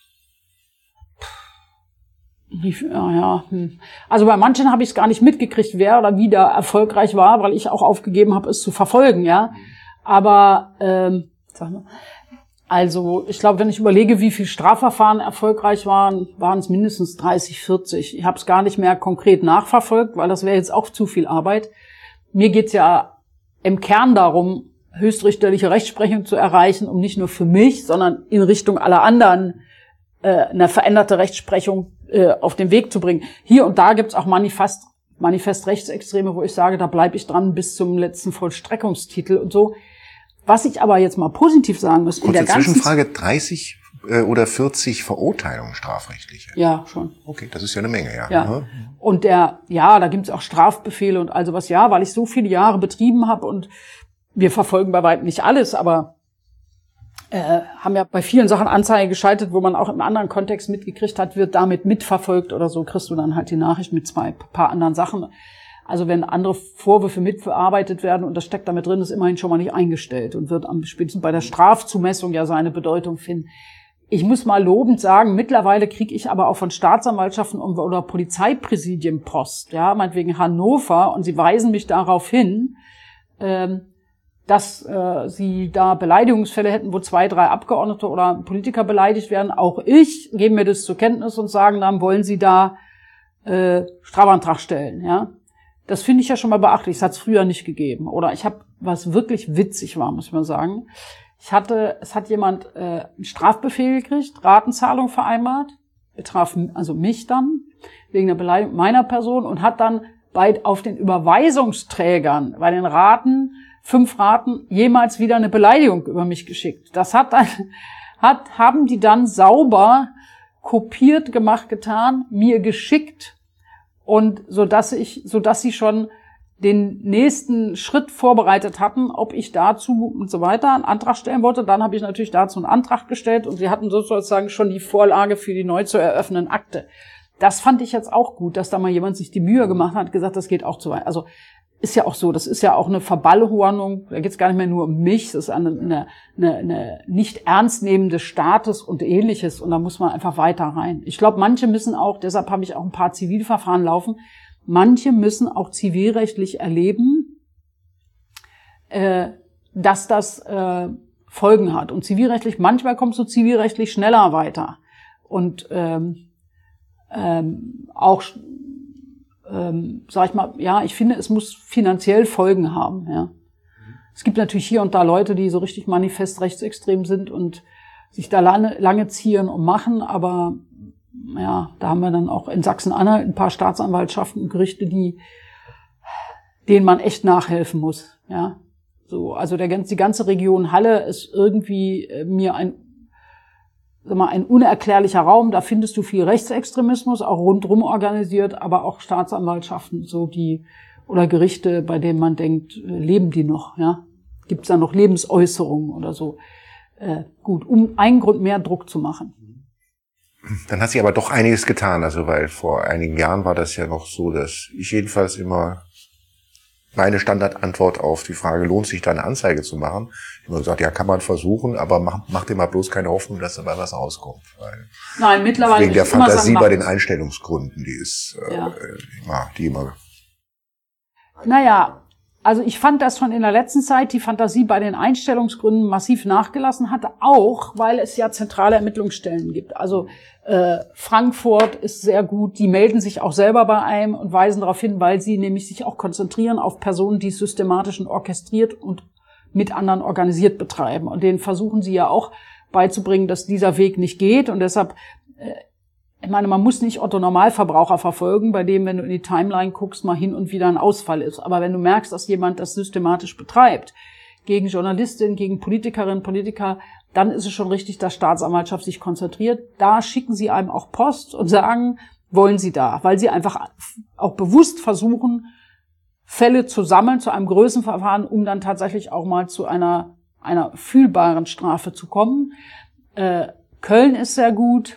Ja, ja. Also bei manchen habe ich es gar nicht mitgekriegt, wer oder wie da erfolgreich war, weil ich auch aufgegeben habe, es zu verfolgen, ja. Aber ähm, sag mal, also ich glaube, wenn ich überlege, wie viele Strafverfahren erfolgreich waren, waren es mindestens dreißig, vierzig. Ich habe es gar nicht mehr konkret nachverfolgt, weil das wäre jetzt auch zu viel Arbeit. Mir geht's ja im Kern darum, höchstrichterliche Rechtsprechung zu erreichen, um nicht nur für mich, sondern in Richtung aller anderen äh, eine veränderte Rechtsprechung auf den Weg zu bringen. Hier und da gibt's auch Manifest, Manifest Rechtsextreme, wo ich sage, da bleibe ich dran bis zum letzten Vollstreckungstitel und so. Was ich aber jetzt mal positiv sagen muss, in der ganzen Zwischenfrage, dreißig äh, oder vierzig Verurteilungen strafrechtliche? Ja, schon. Okay, das ist ja eine Menge, ja. Ja. Mhm. Und der, ja, da gibt's auch Strafbefehle und also was, ja, weil ich so viele Jahre betrieben habe und wir verfolgen bei weitem nicht alles, aber Äh, haben ja bei vielen Sachen Anzeige geschaltet, wo man auch im anderen Kontext mitgekriegt hat, wird damit mitverfolgt oder so, kriegst du dann halt die Nachricht mit zwei paar anderen Sachen. Also wenn andere Vorwürfe mitverarbeitet werden und das steckt damit drin, ist immerhin schon mal nicht eingestellt und wird am spätestens bei der Strafzumessung ja seine Bedeutung finden. Ich muss mal lobend sagen, mittlerweile kriege ich aber auch von Staatsanwaltschaften oder Polizeipräsidien Post, ja, meinetwegen Hannover, und sie weisen mich darauf hin, ähm, dass äh, sie da Beleidigungsfälle hätten, wo zwei, drei Abgeordnete oder Politiker beleidigt werden. Auch ich gebe mir das zur Kenntnis und sagen, dann wollen sie da äh, Strafantrag stellen. Ja, das finde ich ja schon mal beachtlich. Das hat es früher nicht gegeben. Oder ich habe, was wirklich witzig war, muss man sagen. Ich hatte, es hat jemand äh, einen Strafbefehl gekriegt, Ratenzahlung vereinbart, betraf also mich dann wegen der Beleidigung meiner Person und hat dann bei auf den Überweisungsträgern bei den Raten fünf Raten jemals wieder eine Beleidigung über mich geschickt. Das hat dann, hat, haben die dann sauber kopiert gemacht, getan, mir geschickt und so dass ich, so dass sie schon den nächsten Schritt vorbereitet hatten, ob ich dazu und so weiter einen Antrag stellen wollte. Dann habe ich natürlich dazu einen Antrag gestellt und sie hatten sozusagen schon die Vorlage für die neu zu eröffnenden Akte. Das fand ich jetzt auch gut, dass da mal jemand sich die Mühe gemacht hat, gesagt, das geht auch zu weit. Also ist ja auch so, das ist ja auch eine Verballhornung, da geht es gar nicht mehr nur um mich, das ist eine, eine, eine, eine nicht ernstnehmende Staates und Ähnliches und da muss man einfach weiter rein. Ich glaube, manche müssen auch, deshalb habe ich auch ein paar Zivilverfahren laufen, manche müssen auch zivilrechtlich erleben, äh, dass das äh, Folgen hat. Und zivilrechtlich, manchmal kommst du zivilrechtlich schneller weiter. Und ähm, ähm, auch, ähm, sag ich mal, ja, ich finde, es muss finanziell Folgen haben. Ja. Es gibt natürlich hier und da Leute, die so richtig manifest rechtsextrem sind und sich da lange, lange zieren und machen, aber ja, da haben wir dann auch in Sachsen-Anhalt ein paar Staatsanwaltschaften und Gerichte, die, denen man echt nachhelfen muss. Ja, so, also der die ganze Region Halle ist irgendwie äh, mir ein, sag mal, ein unerklärlicher Raum. Da findest du viel Rechtsextremismus, auch rundrum organisiert, aber auch Staatsanwaltschaften, so die oder Gerichte, bei denen man denkt, leben die noch? Ja, gibt's da noch Lebensäußerungen oder so? Äh, gut, um einen Grund mehr Druck zu machen. Dann hat sich aber doch einiges getan, also weil vor einigen Jahren war das ja noch so, dass ich jedenfalls immer meine Standardantwort auf die Frage, lohnt sich da eine Anzeige zu machen? Ich habe gesagt, ja, kann man versuchen, aber mach, mach dir mal bloß keine Hoffnung, dass dabei was rauskommt. Weil Nein, mittlerweile wegen der ich immer Fantasie sagen, bei den Einstellungsgründen, die ist äh, ja. immer, die immer. Naja, also ich fand, dass schon in der letzten Zeit die Fantasie bei den Einstellungsgründen massiv nachgelassen hat, auch weil es ja zentrale Ermittlungsstellen gibt. Also äh, Frankfurt ist sehr gut, die melden sich auch selber bei einem und weisen darauf hin, weil sie nämlich sich auch konzentrieren auf Personen, die es systematisch und orchestriert und mit anderen organisiert betreiben. Und denen versuchen sie ja auch beizubringen, dass dieser Weg nicht geht. Und deshalb, äh, ich meine, man muss nicht Otto-Normalverbraucher verfolgen, bei dem, wenn du in die Timeline guckst, mal hin und wieder ein Ausfall ist. Aber wenn du merkst, dass jemand das systematisch betreibt, gegen Journalistinnen, gegen Politikerinnen, Politiker, dann ist es schon richtig, dass Staatsanwaltschaft sich konzentriert. Da schicken sie einem auch Post und sagen, wollen sie da, weil sie einfach auch bewusst versuchen, Fälle zu sammeln zu einem Größenverfahren, um dann tatsächlich auch mal zu einer einer fühlbaren Strafe zu kommen. Äh, Köln ist sehr gut.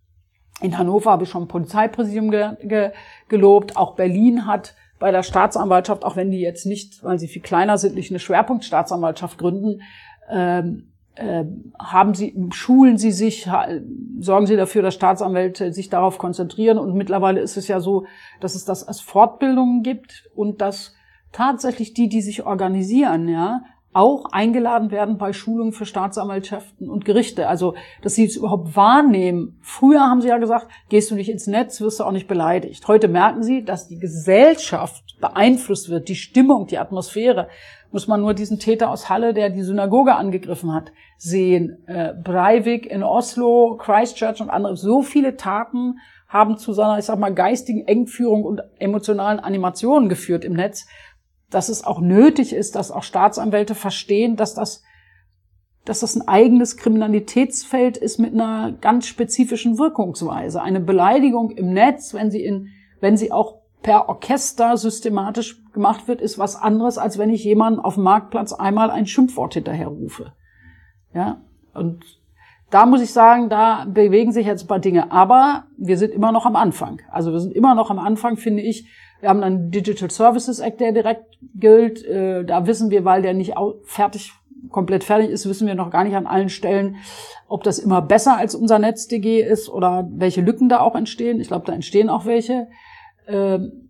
In Hannover habe ich schon ein Polizeipräsidium ge- ge- gelobt. Auch Berlin hat bei der Staatsanwaltschaft, auch wenn die jetzt nicht, weil sie viel kleiner sind, nicht eine Schwerpunktstaatsanwaltschaft gründen, ähm, äh, haben sie, schulen sie sich, ha, sorgen sie dafür, dass Staatsanwälte sich darauf konzentrieren. Und mittlerweile ist es ja so, dass es das als Fortbildungen gibt und dass tatsächlich die, die sich organisieren, ja, auch eingeladen werden bei Schulungen für Staatsanwaltschaften und Gerichte. Also, dass sie es überhaupt wahrnehmen. Früher haben sie ja gesagt, gehst du nicht ins Netz, wirst du auch nicht beleidigt. Heute merken sie, dass die Gesellschaft beeinflusst wird, die Stimmung, die Atmosphäre. Muss man nur diesen Täter aus Halle, der die Synagoge angegriffen hat, sehen. Äh, Breivik in Oslo, Christchurch und andere. So viele Taten haben zu seiner, ich sag mal, geistigen Engführung und emotionalen Animationen geführt im Netz, dass es auch nötig ist, dass auch Staatsanwälte verstehen, dass das, dass das ein eigenes Kriminalitätsfeld ist mit einer ganz spezifischen Wirkungsweise. Eine Beleidigung im Netz, wenn sie in, wenn sie auch per Orchester systematisch gemacht wird, ist was anderes, als wenn ich jemanden auf dem Marktplatz einmal ein Schimpfwort hinterherrufe. Ja, und da muss ich sagen, da bewegen sich jetzt ein paar Dinge. Aber wir sind immer noch am Anfang. Also wir sind immer noch am Anfang, finde ich. Wir haben dann Digital Services Act, der direkt gilt. Äh, da wissen wir, weil der nicht fertig, komplett fertig ist, wissen wir noch gar nicht an allen Stellen, ob das immer besser als unser NetzDG ist oder welche Lücken da auch entstehen. Ich glaube, da entstehen auch welche. Ähm,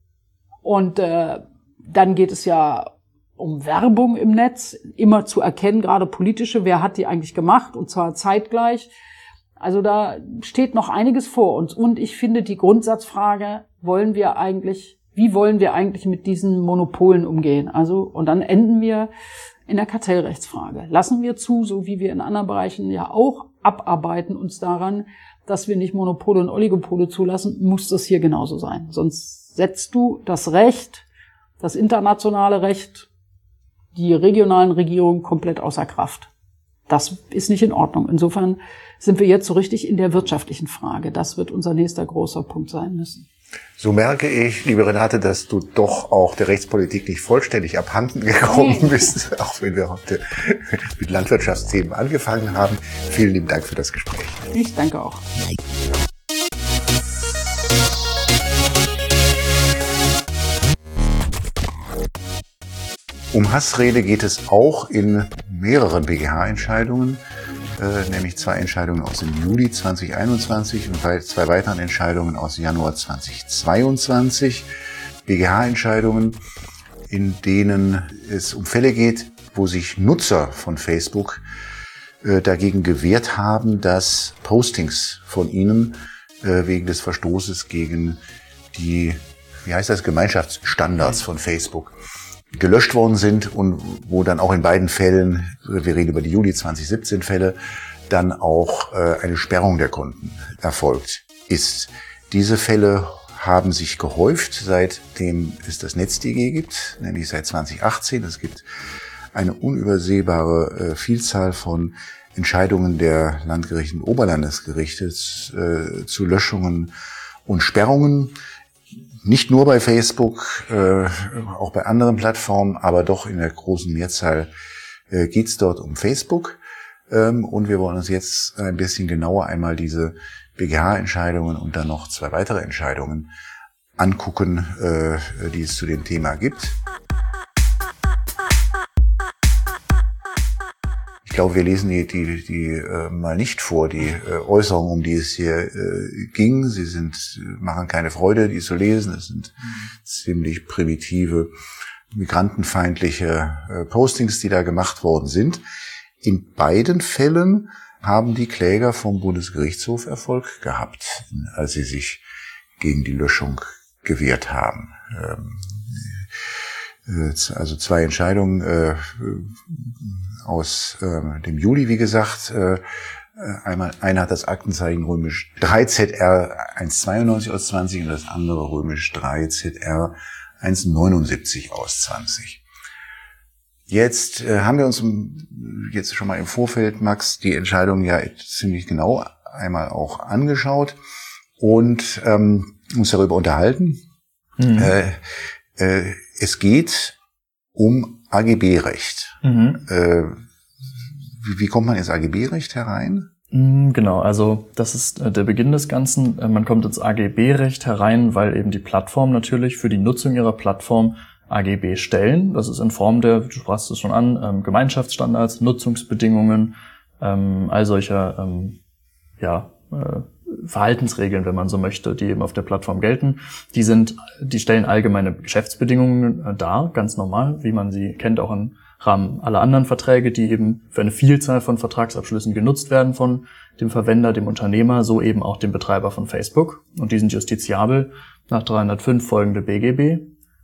und äh, dann geht es ja um Werbung im Netz, immer zu erkennen, gerade politische, wer hat die eigentlich gemacht, und zwar zeitgleich. Also da steht noch einiges vor uns. Und ich finde die Grundsatzfrage, wollen wir eigentlich, wie wollen wir eigentlich mit diesen Monopolen umgehen? Also, und dann enden wir in der Kartellrechtsfrage. Lassen wir zu, so wie wir in anderen Bereichen ja auch abarbeiten uns daran, dass wir nicht Monopole und Oligopole zulassen, muss das hier genauso sein. Sonst setzt du das Recht, das internationale Recht, die regionalen Regierungen komplett außer Kraft. Das ist nicht in Ordnung. Insofern sind wir jetzt so richtig in der wirtschaftlichen Frage. Das wird unser nächster großer Punkt sein müssen. So merke ich, liebe Renate, dass du doch auch der Rechtspolitik nicht vollständig abhanden gekommen nee. bist, auch wenn wir heute mit Landwirtschaftsthemen angefangen haben. Vielen lieben Dank für das Gespräch. Ich danke auch. Um Hassrede geht es auch in mehreren B G H-Entscheidungen, äh, nämlich zwei Entscheidungen aus dem Juli zweitausendeinundzwanzig und bei zwei weiteren Entscheidungen aus Januar zweitausendzweiundzwanzig. B G H-Entscheidungen, in denen es um Fälle geht, wo sich Nutzer von Facebook äh, dagegen gewehrt haben, dass Postings von ihnen äh, wegen des Verstoßes gegen die, wie heißt das, Gemeinschaftsstandards von Facebook gelöscht worden sind und wo dann auch in beiden Fällen, wir reden über die Juli zwanzig siebzehn Fälle, dann auch äh, eine Sperrung der Konten erfolgt ist. Diese Fälle haben sich gehäuft, seitdem es das NetzDG gibt, nämlich seit zwanzig achtzehn. Es gibt eine unübersehbare äh, Vielzahl von Entscheidungen der Landgerichte und Oberlandesgerichtes äh, zu Löschungen und Sperrungen. Nicht nur bei Facebook, äh, auch bei anderen Plattformen, aber doch in der großen Mehrzahl äh, geht es dort um Facebook. Ähm, und wir wollen uns jetzt ein bisschen genauer einmal diese B G H-Entscheidungen und dann noch zwei weitere Entscheidungen angucken, äh, die es zu dem Thema gibt. Ich glaube, wir lesen die, die, die äh, mal nicht vor, die äh, Äußerungen, um die es hier äh, ging. Sie sind, machen keine Freude, die zu lesen. Es sind mhm. ziemlich primitive, migrantenfeindliche äh, Postings, die da gemacht worden sind. In beiden Fällen haben die Kläger vom Bundesgerichtshof Erfolg gehabt, als sie sich gegen die Löschung gewehrt haben. Ähm, äh, also zwei Entscheidungen äh, aus äh, dem Juli, wie gesagt. Äh, einmal, einer hat das Aktenzeichen römisch drei Z R eins zweiundneunzig aus zwanzig und das andere römisch drei Z R eins neunundsiebzig aus zwanzig. Jetzt äh, haben wir uns jetzt schon mal im Vorfeld, Max, die Entscheidung ja ziemlich genau einmal auch angeschaut und ähm, uns darüber unterhalten. Mhm. Äh, äh, es geht um A G B-Recht. Mhm. Äh, wie, wie kommt man ins A G B-Recht herein? Genau, also das ist der Beginn des Ganzen. Man kommt ins A G B-Recht herein, weil eben die Plattform natürlich für die Nutzung ihrer Plattform A G B stellen. Das ist in Form der, du sprachst es schon an, ähm, Gemeinschaftsstandards, Nutzungsbedingungen, ähm, all solcher ähm, ja, äh, Verhaltensregeln, wenn man so möchte, die eben auf der Plattform gelten. Die sind, die stellen allgemeine Geschäftsbedingungen äh, dar, ganz normal, wie man sie kennt, auch im Rahmen aller anderen Verträge, die eben für eine Vielzahl von Vertragsabschlüssen genutzt werden von dem Verwender, dem Unternehmer, so eben auch dem Betreiber von Facebook. Und die sind justiziabel nach dreihundertfünf folgende B G B.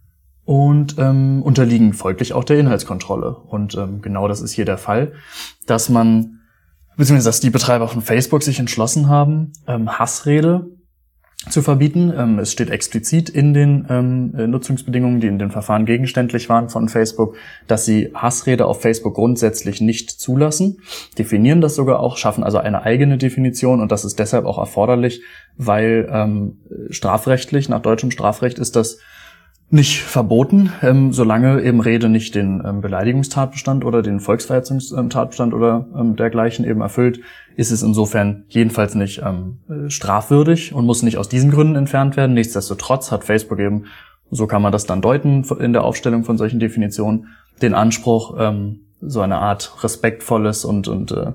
Und ähm, unterliegen folglich auch der Inhaltskontrolle. Und ähm, genau das ist hier der Fall, dass man, beziehungsweise dass die Betreiber von Facebook sich entschlossen haben, ähm, Hassrede zu verbieten. Ähm, es steht explizit in den ähm, Nutzungsbedingungen, die in den Verfahren gegenständlich waren von Facebook, dass sie Hassrede auf Facebook grundsätzlich nicht zulassen, definieren das sogar auch, schaffen also eine eigene Definition und das ist deshalb auch erforderlich, weil ähm, strafrechtlich, nach deutschem Strafrecht ist das nicht verboten, ähm, solange eben Rede nicht den ähm, Beleidigungstatbestand oder den Volksverhetzungstatbestand oder ähm, dergleichen eben erfüllt, ist es insofern jedenfalls nicht ähm, strafwürdig und muss nicht aus diesen Gründen entfernt werden. Nichtsdestotrotz hat Facebook eben, so kann man das dann deuten in der Aufstellung von solchen Definitionen, den Anspruch, ähm, so eine Art respektvolles und und äh,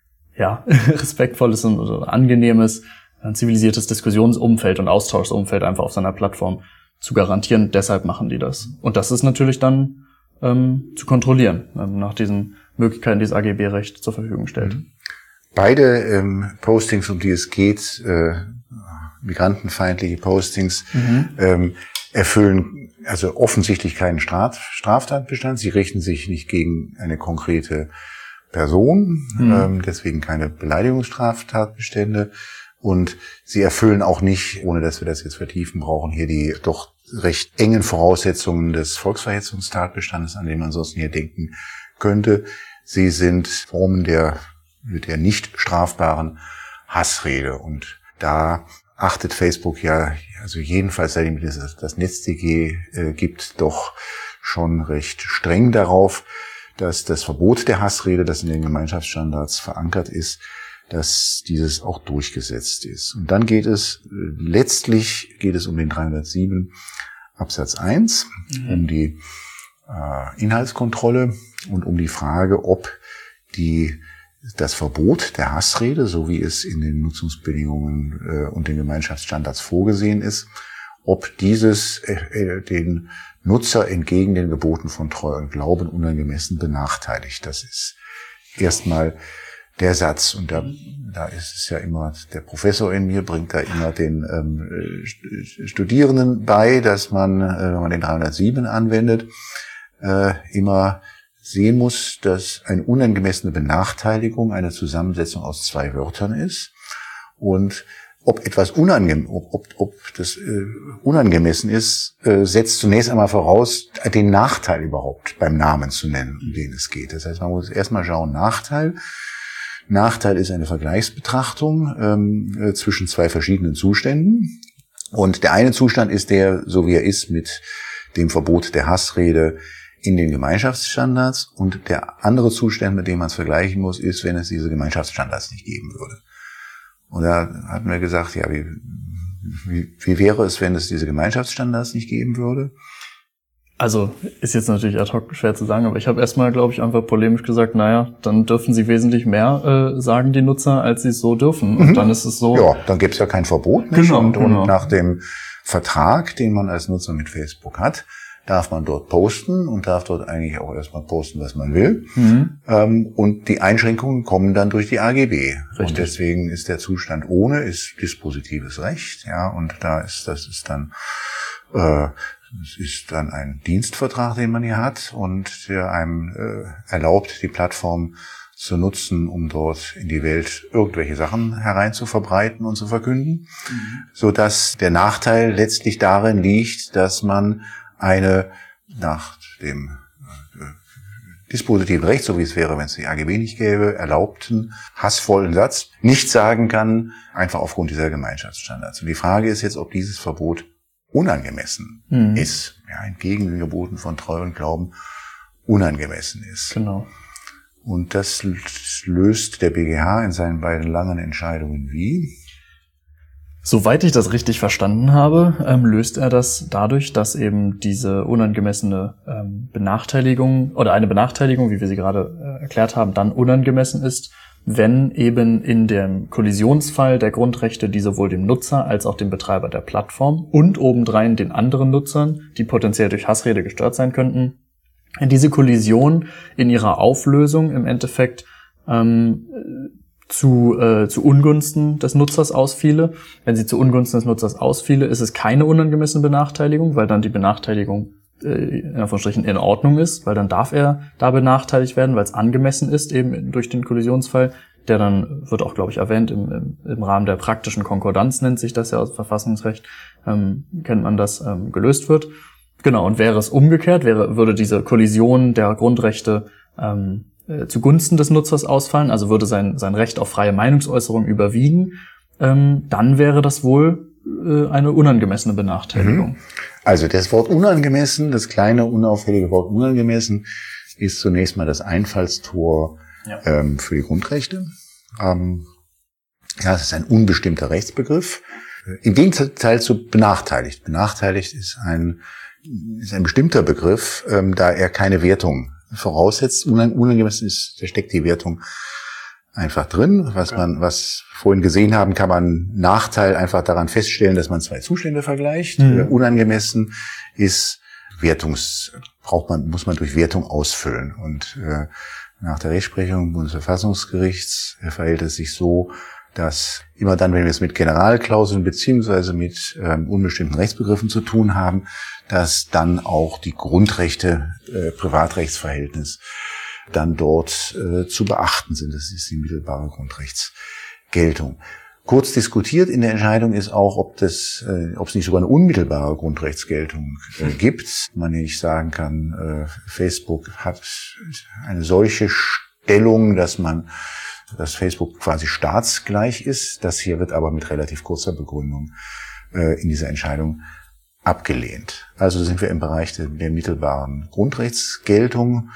ja respektvolles und oder angenehmes, ein zivilisiertes Diskussionsumfeld und Austauschsumfeld einfach auf seiner Plattform zu garantieren. Deshalb machen die das. Und das ist natürlich dann ähm, zu kontrollieren, ähm, nach diesen Möglichkeiten, die das A G B-Recht zur Verfügung stellt. Beide ähm, Postings, um die es geht, äh, migrantenfeindliche Postings, mhm. ähm, erfüllen also offensichtlich keinen Straf- Straftatbestand. Sie richten sich nicht gegen eine konkrete Person, mhm. ähm, deswegen keine Beleidigungsstraftatbestände. Und sie erfüllen auch nicht, ohne dass wir das jetzt vertiefen brauchen, hier die doch recht engen Voraussetzungen des Volksverhetzungstatbestandes, an den man sonst hier denken könnte. Sie sind Formen der, der nicht strafbaren Hassrede. Und da achtet Facebook ja, also jedenfalls seitdem es das NetzDG äh, gibt, doch schon recht streng darauf, dass das Verbot der Hassrede, das in den Gemeinschaftsstandards verankert ist, dass dieses auch durchgesetzt ist. Und dann geht es, letztlich geht es um den dreihundertsieben Absatz eins, mhm. um die äh, Inhaltskontrolle und um die Frage, ob die das Verbot der Hassrede, so wie es in den Nutzungsbedingungen äh, und den Gemeinschaftsstandards vorgesehen ist, ob dieses äh, äh, den Nutzer entgegen den Geboten von Treu und Glauben unangemessen benachteiligt. Das ist erstmal der Satz. Und da, da ist es ja immer, der Professor in mir bringt da immer den ähm, Studierenden bei, dass man, äh, wenn man den dreihundertsieben anwendet, äh, immer sehen muss, dass eine unangemessene Benachteiligung eine Zusammensetzung aus zwei Wörtern ist. Und ob etwas unangemessen, ob, ob, ob das äh, unangemessen ist, äh, setzt zunächst einmal voraus, den Nachteil überhaupt beim Namen zu nennen, um den es geht. Das heißt, man muss erstmal schauen, Nachteil. Nachteil ist eine Vergleichsbetrachtung ähm, äh, zwischen zwei verschiedenen Zuständen. Und der eine Zustand ist der, so wie er ist, mit dem Verbot der Hassrede in den Gemeinschaftsstandards. Und der andere Zustand, mit dem man es vergleichen muss, ist, wenn es diese Gemeinschaftsstandards nicht geben würde. Und da hatten wir gesagt, ja, wie, wie, wie wäre es, wenn es diese Gemeinschaftsstandards nicht geben würde? Also ist jetzt natürlich ad hoc schwer zu sagen, aber ich habe erstmal, glaube ich, einfach polemisch gesagt, naja, dann dürfen sie wesentlich mehr äh, sagen, die Nutzer, als sie es so dürfen. Und mhm. dann ist es so... Ja, dann gibt's ja kein Verbot. Nicht? Genau, und, genau. und nach dem Vertrag, den man als Nutzer mit Facebook hat, darf man dort posten und darf dort eigentlich auch erstmal posten, was man will. Mhm. Ähm, und die Einschränkungen kommen dann durch die A G B. Richtig. Und deswegen ist der Zustand ohne, ist dispositives Recht. Ja, und da ist, das ist dann, äh, das ist dann ein Dienstvertrag, den man hier hat und der einem äh, erlaubt, die Plattform zu nutzen, um dort in die Welt irgendwelche Sachen herein zu verbreiten und zu verkünden. Mhm. So dass der Nachteil letztlich darin liegt, dass man eine nach dem äh, dispositiven Recht, so wie es wäre, wenn es die A G B nicht gäbe, erlaubten, hassvollen Satz nicht sagen kann, einfach aufgrund dieser Gemeinschaftsstandards. Und die Frage ist jetzt, ob dieses Verbot unangemessen mhm. ist, ja, entgegen den Geboten von Treu und Glauben unangemessen ist. Genau. Und das löst der B G H in seinen beiden langen Entscheidungen wie? Soweit ich das richtig verstanden habe, ähm, löst er das dadurch, dass eben diese unangemessene ähm, Benachteiligung oder eine Benachteiligung, wie wir sie gerade äh, erklärt haben, dann unangemessen ist, wenn eben in dem Kollisionsfall der Grundrechte, die sowohl dem Nutzer als auch dem Betreiber der Plattform und obendrein den anderen Nutzern, die potenziell durch Hassrede gestört sein könnten, diese Kollision in ihrer Auflösung im Endeffekt ähm, zu äh, zu Ungunsten des Nutzers ausfiele. Wenn sie zu Ungunsten des Nutzers ausfiele, ist es keine unangemessene Benachteiligung, weil dann die Benachteiligung äh, in Anführungsstrichen in Ordnung ist, weil dann darf er da benachteiligt werden, weil es angemessen ist, eben durch den Kollisionsfall, der dann, wird auch, glaube ich, erwähnt, im, im, im Rahmen der praktischen Konkordanz nennt sich das ja aus Verfassungsrecht, ähm, kennt man das, ähm, gelöst wird. Genau, und wäre es umgekehrt, wäre würde diese Kollision der Grundrechte ähm, zugunsten des Nutzers ausfallen, also würde sein sein Recht auf freie Meinungsäußerung überwiegen, ähm, dann wäre das wohl äh, eine unangemessene Benachteiligung. Also das Wort unangemessen, das kleine unauffällige Wort unangemessen, ist zunächst mal das Einfallstor ja. ähm, für die Grundrechte. Ähm, ja, es ist ein unbestimmter Rechtsbegriff. Im Gegenteil zu benachteiligt. Benachteiligt ist ein ist ein bestimmter Begriff, ähm, da er keine Wertung voraussetzt. Unangemessen ist, da steckt die Wertung einfach drin. Was man, was vorhin gesehen haben, kann man Nachteil einfach daran feststellen, dass man zwei Zustände vergleicht. Mhm. Unangemessen ist Wertungs, braucht man, muss man durch Wertung ausfüllen. Und äh, nach der Rechtsprechung des Bundesverfassungsgerichts verhält es sich so, dass immer dann, wenn wir es mit Generalklauseln beziehungsweise mit ähm, unbestimmten Rechtsbegriffen zu tun haben, dass dann auch die Grundrechte, äh, Privatrechtsverhältnis dann dort äh, zu beachten sind. Das ist die mittelbare Grundrechtsgeltung. Kurz diskutiert in der Entscheidung ist auch, ob das, äh, ob es nicht sogar eine unmittelbare Grundrechtsgeltung äh, gibt. Man nicht sagen kann, äh, Facebook hat eine solche Stellung, dass man dass Facebook quasi staatsgleich ist. Das hier wird aber mit relativ kurzer Begründung äh, in dieser Entscheidung abgelehnt. Also sind wir im Bereich der, der mittelbaren Grundrechtsgeltung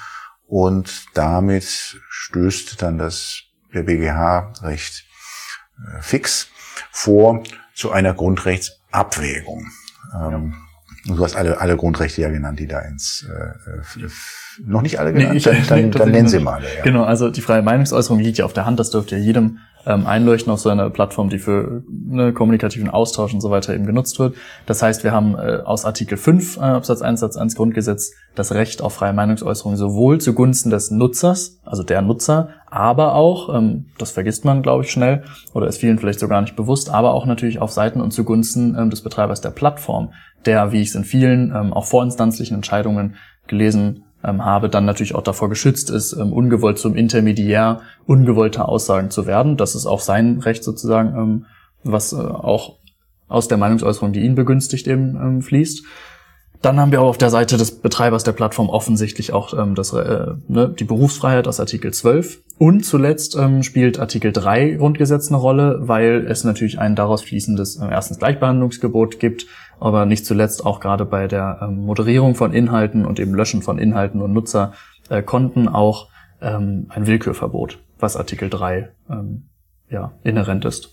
und damit stößt dann das der B G H recht äh, fix vor zu einer Grundrechtsabwägung. Ähm, Und du hast alle alle Grundrechte ja genannt, die da ins äh, noch nicht alle genannt. Nee, ich, dann dann, nee, dann nennen sie mal. Ja. Genau, also die freie Meinungsäußerung liegt ja auf der Hand. Das dürfte ja jedem ähm, einleuchten auf so eine Plattform, die für ne, kommunikativen Austausch und so weiter eben genutzt wird. Das heißt, wir haben äh, aus Artikel fünf äh, Absatz eins Satz eins Grundgesetz das Recht auf freie Meinungsäußerung sowohl zugunsten des Nutzers, also der Nutzer, aber auch, ähm, das vergisst man, glaube ich, schnell oder ist vielen vielleicht so gar nicht bewusst, aber auch natürlich auf Seiten und zugunsten ähm, des Betreibers der Plattform, der, wie ich es in vielen ähm, auch vorinstanzlichen Entscheidungen gelesen ähm, habe, dann natürlich auch davor geschützt ist, ähm, ungewollt zum Intermediär ungewollter Aussagen zu werden. Das ist auch sein Recht sozusagen, ähm, was äh, auch aus der Meinungsäußerung, die ihn begünstigt, eben ähm, fließt. Dann haben wir aber auf der Seite des Betreibers der Plattform offensichtlich auch ähm, das, äh, ne, die Berufsfreiheit aus Artikel zwölf. Und zuletzt ähm, spielt Artikel drei Grundgesetz eine Rolle, weil es natürlich ein daraus fließendes äh, erstens Gleichbehandlungsgebot gibt, aber nicht zuletzt auch gerade bei der ähm, Moderierung von Inhalten und eben Löschen von Inhalten und Nutzerkonten äh, auch ähm, ein Willkürverbot, was Artikel drei ähm, ja, inhärent ist.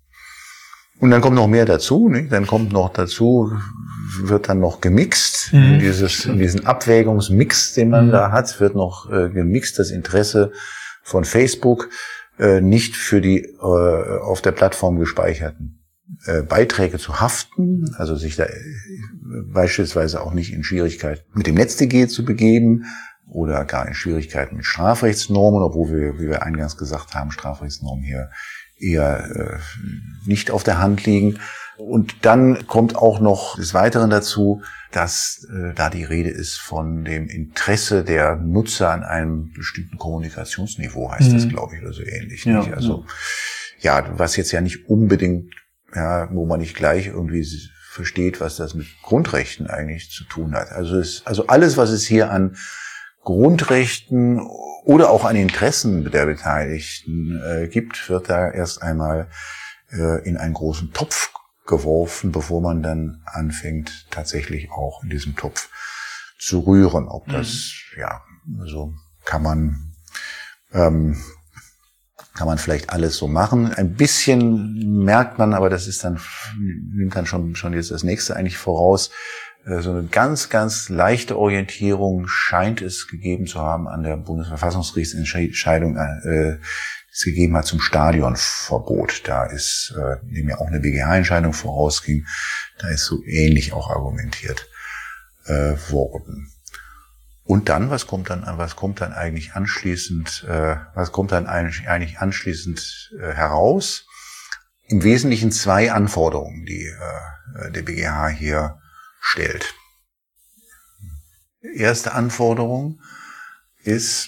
Und dann kommt noch mehr dazu, ne? Dann kommt noch dazu, wird dann noch gemixt, mhm. dieses, diesen Abwägungsmix, den man mhm. da hat, wird noch äh, gemixt, das Interesse von Facebook, äh, nicht für die äh, auf der Plattform gespeicherten äh, Beiträge zu haften, also sich da äh, beispielsweise auch nicht in Schwierigkeiten mit dem NetzDG zu begeben oder gar in Schwierigkeiten mit Strafrechtsnormen, obwohl wir, wie wir eingangs gesagt haben, Strafrechtsnormen hier eher äh, nicht auf der Hand liegen. Und dann kommt auch noch des Weiteren dazu, dass äh, da die Rede ist von dem Interesse der Nutzer an einem bestimmten Kommunikationsniveau, heißt mhm. das, glaube ich, oder so ähnlich. Ja, nicht? Also ja, was jetzt ja nicht unbedingt, ja, wo man nicht gleich irgendwie versteht, was das mit Grundrechten eigentlich zu tun hat. Also es, also alles, was es hier an Grundrechten oder auch an Interessen der Beteiligten äh, gibt, wird da erst einmal äh, in einen großen Topf geworfen, bevor man dann anfängt, tatsächlich auch in diesem Topf zu rühren. Ob das, mhm. ja, also kann man, ähm, kann man vielleicht alles so machen. Ein bisschen merkt man, aber das ist dann, nimmt dann schon, schon jetzt das nächste eigentlich voraus. So eine ganz, ganz leichte Orientierung scheint es gegeben zu haben an der Bundesverfassungsgerichtsentscheidung, äh, die es gegeben hat zum Stadionverbot. Da ist, äh, dem ja auch eine B G H-Entscheidung vorausging, da ist so ähnlich auch argumentiert äh, worden. Und dann, was kommt dann, was kommt dann eigentlich anschließend, äh, was kommt dann eigentlich, eigentlich anschließend äh, heraus? Im Wesentlichen zwei Anforderungen, die äh, der B G H hier stellt. Erste Anforderung ist,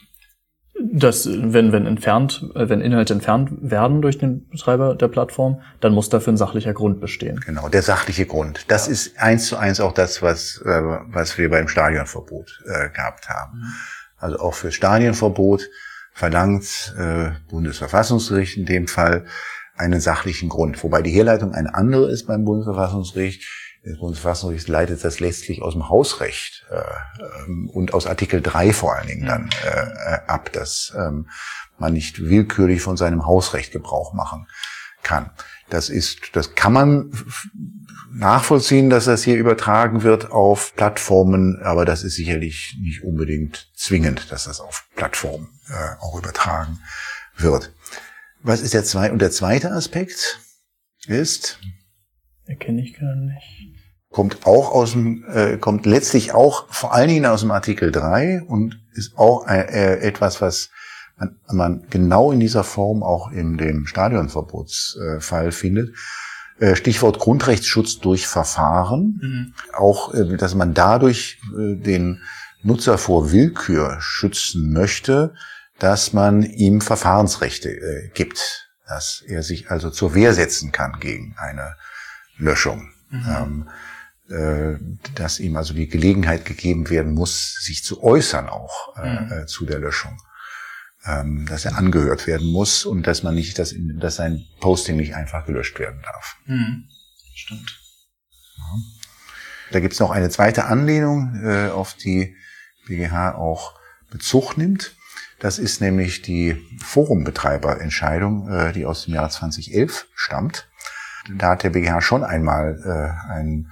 dass wenn wenn entfernt, wenn Inhalte entfernt werden durch den Betreiber der Plattform, dann muss dafür ein sachlicher Grund bestehen. Genau, der sachliche Grund. Das ja. ist eins zu eins auch das, was äh, was wir beim Stadionverbot äh, gehabt haben. Mhm. Also auch für Stadionverbot verlangt äh, Bundesverfassungsgericht in dem Fall einen sachlichen Grund, wobei die Herleitung eine andere ist beim Bundesverfassungsgericht. Das Bundesverfassungsgericht leitet das letztlich aus dem Hausrecht äh, und aus Artikel drei vor allen Dingen dann äh, ab, dass ähm, man nicht willkürlich von seinem Hausrecht Gebrauch machen kann. Das ist, das kann man nachvollziehen, dass das hier übertragen wird auf Plattformen, aber das ist sicherlich nicht unbedingt zwingend, dass das auf Plattformen äh, auch übertragen wird. Was ist der zweite? Und der zweite Aspekt ist, erkenne ich gar nicht. Kommt auch aus dem, äh, kommt letztlich auch vor allen Dingen aus dem Artikel drei und ist auch äh, etwas, was man, man genau in dieser Form auch in dem Stadionverbotsfall äh, findet. Äh, Stichwort Grundrechtsschutz durch Verfahren. Mhm. Auch, äh, dass man dadurch äh, den Nutzer vor Willkür schützen möchte, dass man ihm Verfahrensrechte äh, gibt, dass er sich also zur Wehr setzen kann gegen eine Löschung, mhm. ähm, äh, dass ihm also die Gelegenheit gegeben werden muss, sich zu äußern auch äh, mhm. äh, zu der Löschung, ähm, dass er angehört werden muss und dass man nicht, dass, dass sein Posting nicht einfach gelöscht werden darf. Mhm. Stimmt. Ja. Da gibt's noch eine zweite Anlehnung, äh, auf die B G H auch Bezug nimmt. Das ist nämlich die Forumbetreiberentscheidung, äh, die aus dem Jahr zweitausendelf stammt. Da hat der B G H schon einmal äh, einen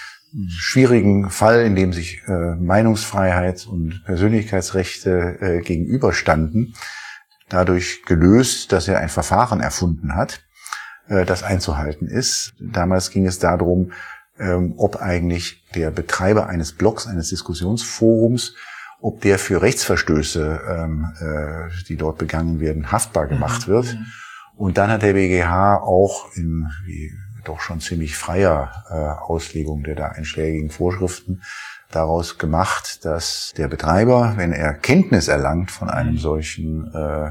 schwierigen Fall, in dem sich äh, Meinungsfreiheit und Persönlichkeitsrechte äh, gegenüberstanden, dadurch gelöst, dass er ein Verfahren erfunden hat, äh, das einzuhalten ist. Damals ging es darum, ähm, ob eigentlich der Betreiber eines Blogs, eines Diskussionsforums, ob der für Rechtsverstöße, ähm, äh, die dort begangen werden, haftbar gemacht mhm. wird. Und dann hat der B G H auch in wie, doch schon ziemlich freier äh, Auslegung der da einschlägigen Vorschriften daraus gemacht, dass der Betreiber, wenn er Kenntnis erlangt von einem solchen äh,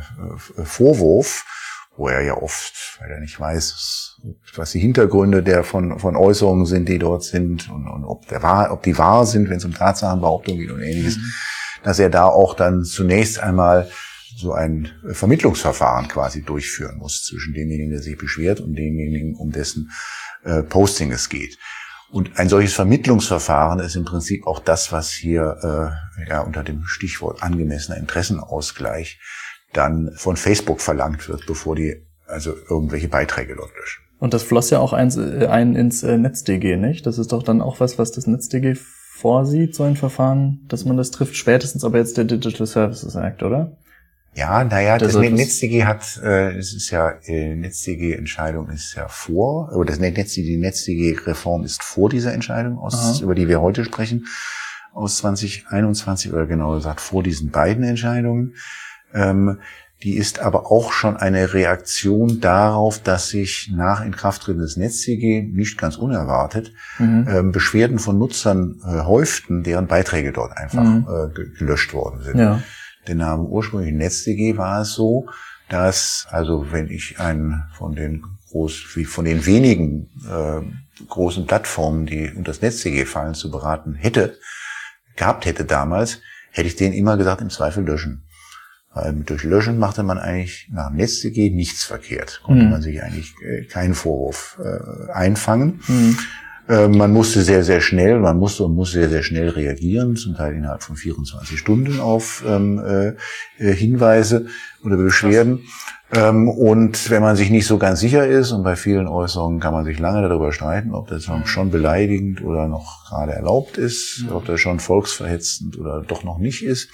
Vorwurf, wo er ja oft, weil er nicht weiß, was die Hintergründe der von von Äußerungen sind, die dort sind und, und ob der wahr, ob die wahr sind, wenn es um Tatsachenbehauptungen geht und Ähnliches, mhm. dass er da auch dann zunächst einmal so ein Vermittlungsverfahren quasi durchführen muss zwischen demjenigen, der sich beschwert, und demjenigen, um dessen äh, Posting es geht. Und ein solches Vermittlungsverfahren ist im Prinzip auch das, was hier äh, ja unter dem Stichwort angemessener Interessenausgleich dann von Facebook verlangt wird, bevor die also irgendwelche Beiträge dort löschen. Und das floss ja auch ein, ein ins äh, NetzDG, nicht? Das ist doch dann auch was, was das NetzDG vorsieht, so ein Verfahren, dass man das trifft, spätestens aber jetzt der Digital Services Act, oder? Ja, naja, das, das NetzDG hat, äh, es ist ja, äh, NetzDG-Entscheidung ist ja vor, oder das NetzDG, die NetzDG-Reform ist vor dieser Entscheidung, aus, über die wir heute sprechen, aus zwanzig einundzwanzig, oder genauer gesagt vor diesen beiden Entscheidungen. Ähm, die ist aber auch schon eine Reaktion darauf, dass sich nach Inkrafttreten des NetzDG, nicht ganz unerwartet, mhm. ähm, Beschwerden von Nutzern äh, häuften, deren Beiträge dort einfach mhm. äh, gelöscht worden sind. Ja. Denn nach dem ursprünglichen NetzDG war es so, dass, also wenn ich einen von den groß, wie von den wenigen äh, großen Plattformen, die unter das NetzDG fallen, zu beraten hätte, gehabt hätte damals, hätte ich denen immer gesagt, im Zweifel löschen. Weil durch Löschen machte man eigentlich nach dem NetzDG nichts verkehrt. Konnte mhm. man sich eigentlich äh, keinen Vorwurf äh, einfangen. Mhm. Man musste sehr, sehr schnell, man musste und muss sehr, sehr schnell reagieren, zum Teil innerhalb von vierundzwanzig Stunden auf ähm, äh, Hinweise oder Beschwerden. Ähm, und wenn man sich nicht so ganz sicher ist, und bei vielen Äußerungen kann man sich lange darüber streiten, ob das schon beleidigend oder noch gerade erlaubt ist, ob das schon volksverhetzend oder doch noch nicht ist,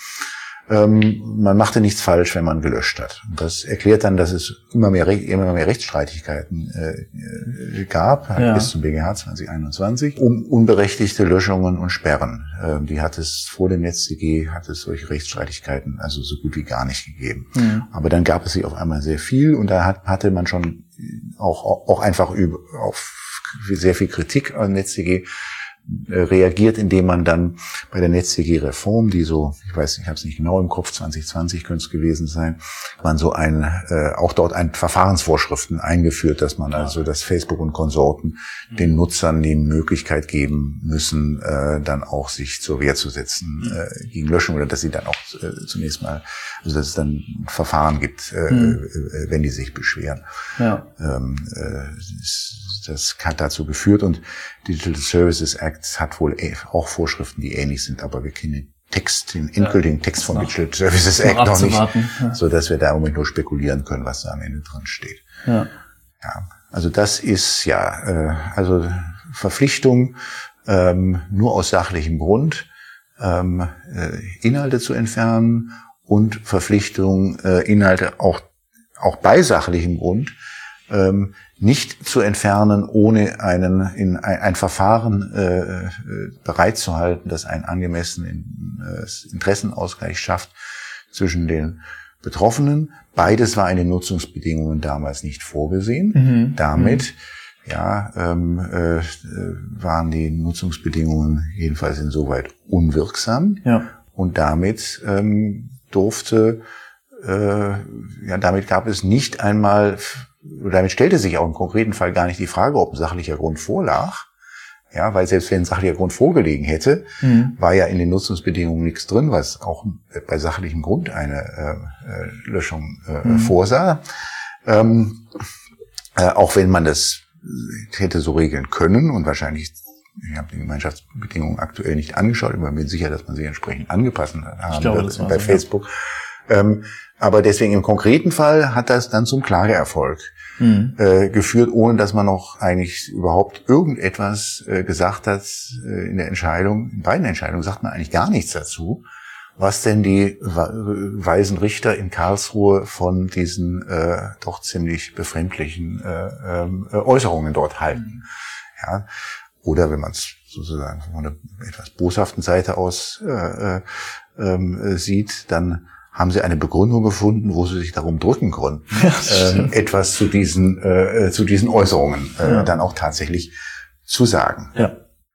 Ähm, man machte nichts falsch, wenn man gelöscht hat. Und das erklärt dann, dass es immer mehr, immer mehr Rechtsstreitigkeiten äh, gab, ja. bis zum B G H zwanzig einundzwanzig, um unberechtigte Löschungen und Sperren. Ähm, die hat es vor dem NetzDG, hat es solche Rechtsstreitigkeiten also so gut wie gar nicht gegeben. Mhm. Aber dann gab es sie auf einmal sehr viel, und da hat, hatte man schon auch, auch einfach über, auf sehr viel Kritik am NetzDG reagiert, indem man dann bei der NetzDG-Reform, die so, ich weiß nicht, ich habe es nicht genau im Kopf, zwanzig zwanzig könnte es gewesen sein, man so ein, äh, auch dort ein Verfahrensvorschriften eingeführt, dass man also, dass Facebook und Konsorten den Nutzern die Möglichkeit geben müssen, äh, dann auch sich zur Wehr zu setzen äh, gegen Löschung, oder dass sie dann auch äh, zunächst mal, also dass es dann ein Verfahren gibt, äh, hm. äh, wenn die sich beschweren. Ja. Ähm, äh, das hat dazu geführt, und Digital Services Act hat wohl auch Vorschriften, die ähnlich sind, aber wir kennen den Text, den endgültigen ja, Text vom Digital Services Act noch nicht, ja. so dass wir da im Moment nur spekulieren können, was da am Ende drin steht. Ja. Ja, also das ist ja, äh, also Verpflichtung ähm, nur aus sachlichem Grund, ähm, äh, Inhalte zu entfernen, und Verpflichtung, äh, Inhalte auch auch bei sachlichem Grund ähm, nicht zu entfernen, ohne einen in ein, ein Verfahren äh, bereitzuhalten, das einen angemessenen äh, Interessenausgleich schafft zwischen den Betroffenen. Beides war in den Nutzungsbedingungen damals nicht vorgesehen. Mhm. Damit mhm. ja ähm, äh, waren die Nutzungsbedingungen jedenfalls insoweit unwirksam. Ja. Und damit ähm, durfte äh, ja damit gab es nicht einmal Damit stellte sich auch im konkreten Fall gar nicht die Frage, ob ein sachlicher Grund vorlag. Ja, weil selbst wenn ein sachlicher Grund vorgelegen hätte, mhm. war ja in den Nutzungsbedingungen nichts drin, was auch bei sachlichem Grund eine äh, Löschung äh, mhm. vorsah. Ähm, äh, auch wenn man das hätte so regeln können, und wahrscheinlich, ich habe die Gemeinschaftsbedingungen aktuell nicht angeschaut, aber bin sicher, dass man sie entsprechend angepasst haben glaube, wird bei so, Facebook. Ja. Ähm, Aber deswegen im konkreten Fall hat das dann zum Klageerfolg mhm. äh, geführt, ohne dass man noch eigentlich überhaupt irgendetwas äh, gesagt hat äh, in der Entscheidung. In beiden Entscheidungen sagt man eigentlich gar nichts dazu. was denn die weisen Richter in Karlsruhe von diesen äh, doch ziemlich befremdlichen äh, äh, Äußerungen dort halten. Ja, oder wenn man es sozusagen von einer etwas boshaften Seite aus äh, äh, äh, sieht, dann haben sie eine Begründung gefunden, wo sie sich darum drücken konnten, ja, ähm, etwas zu diesen äh, zu diesen Äußerungen äh, ja. dann auch tatsächlich zu sagen. Ja.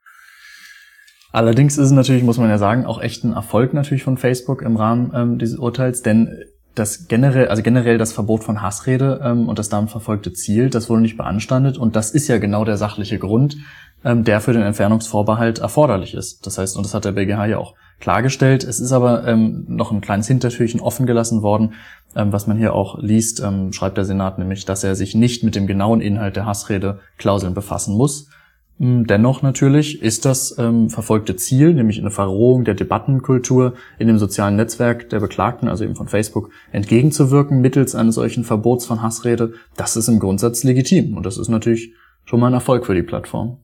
Allerdings ist es natürlich, muss man ja sagen, auch echt ein Erfolg natürlich von Facebook im Rahmen ähm, dieses Urteils, denn das generell, also generell das Verbot von Hassrede ähm, und das damit verfolgte Ziel, das wurde nicht beanstandet und das ist ja genau der sachliche Grund, ähm, der für den Entfernungsvorbehalt erforderlich ist. Das heißt, und das hat der B G H ja auch klargestellt. Es ist aber ähm, noch ein kleines Hintertürchen offen gelassen worden, ähm, was man hier auch liest, ähm, schreibt der Senat nämlich, dass er sich nicht mit dem genauen Inhalt der Hassrede-Klauseln befassen muss. Dennoch natürlich ist das ähm, verfolgte Ziel, nämlich eine Verrohung der Debattenkultur in dem sozialen Netzwerk der Beklagten, also eben von Facebook, entgegenzuwirken mittels eines solchen Verbots von Hassrede, das ist im Grundsatz legitim. Und das ist natürlich schon mal ein Erfolg für die Plattform.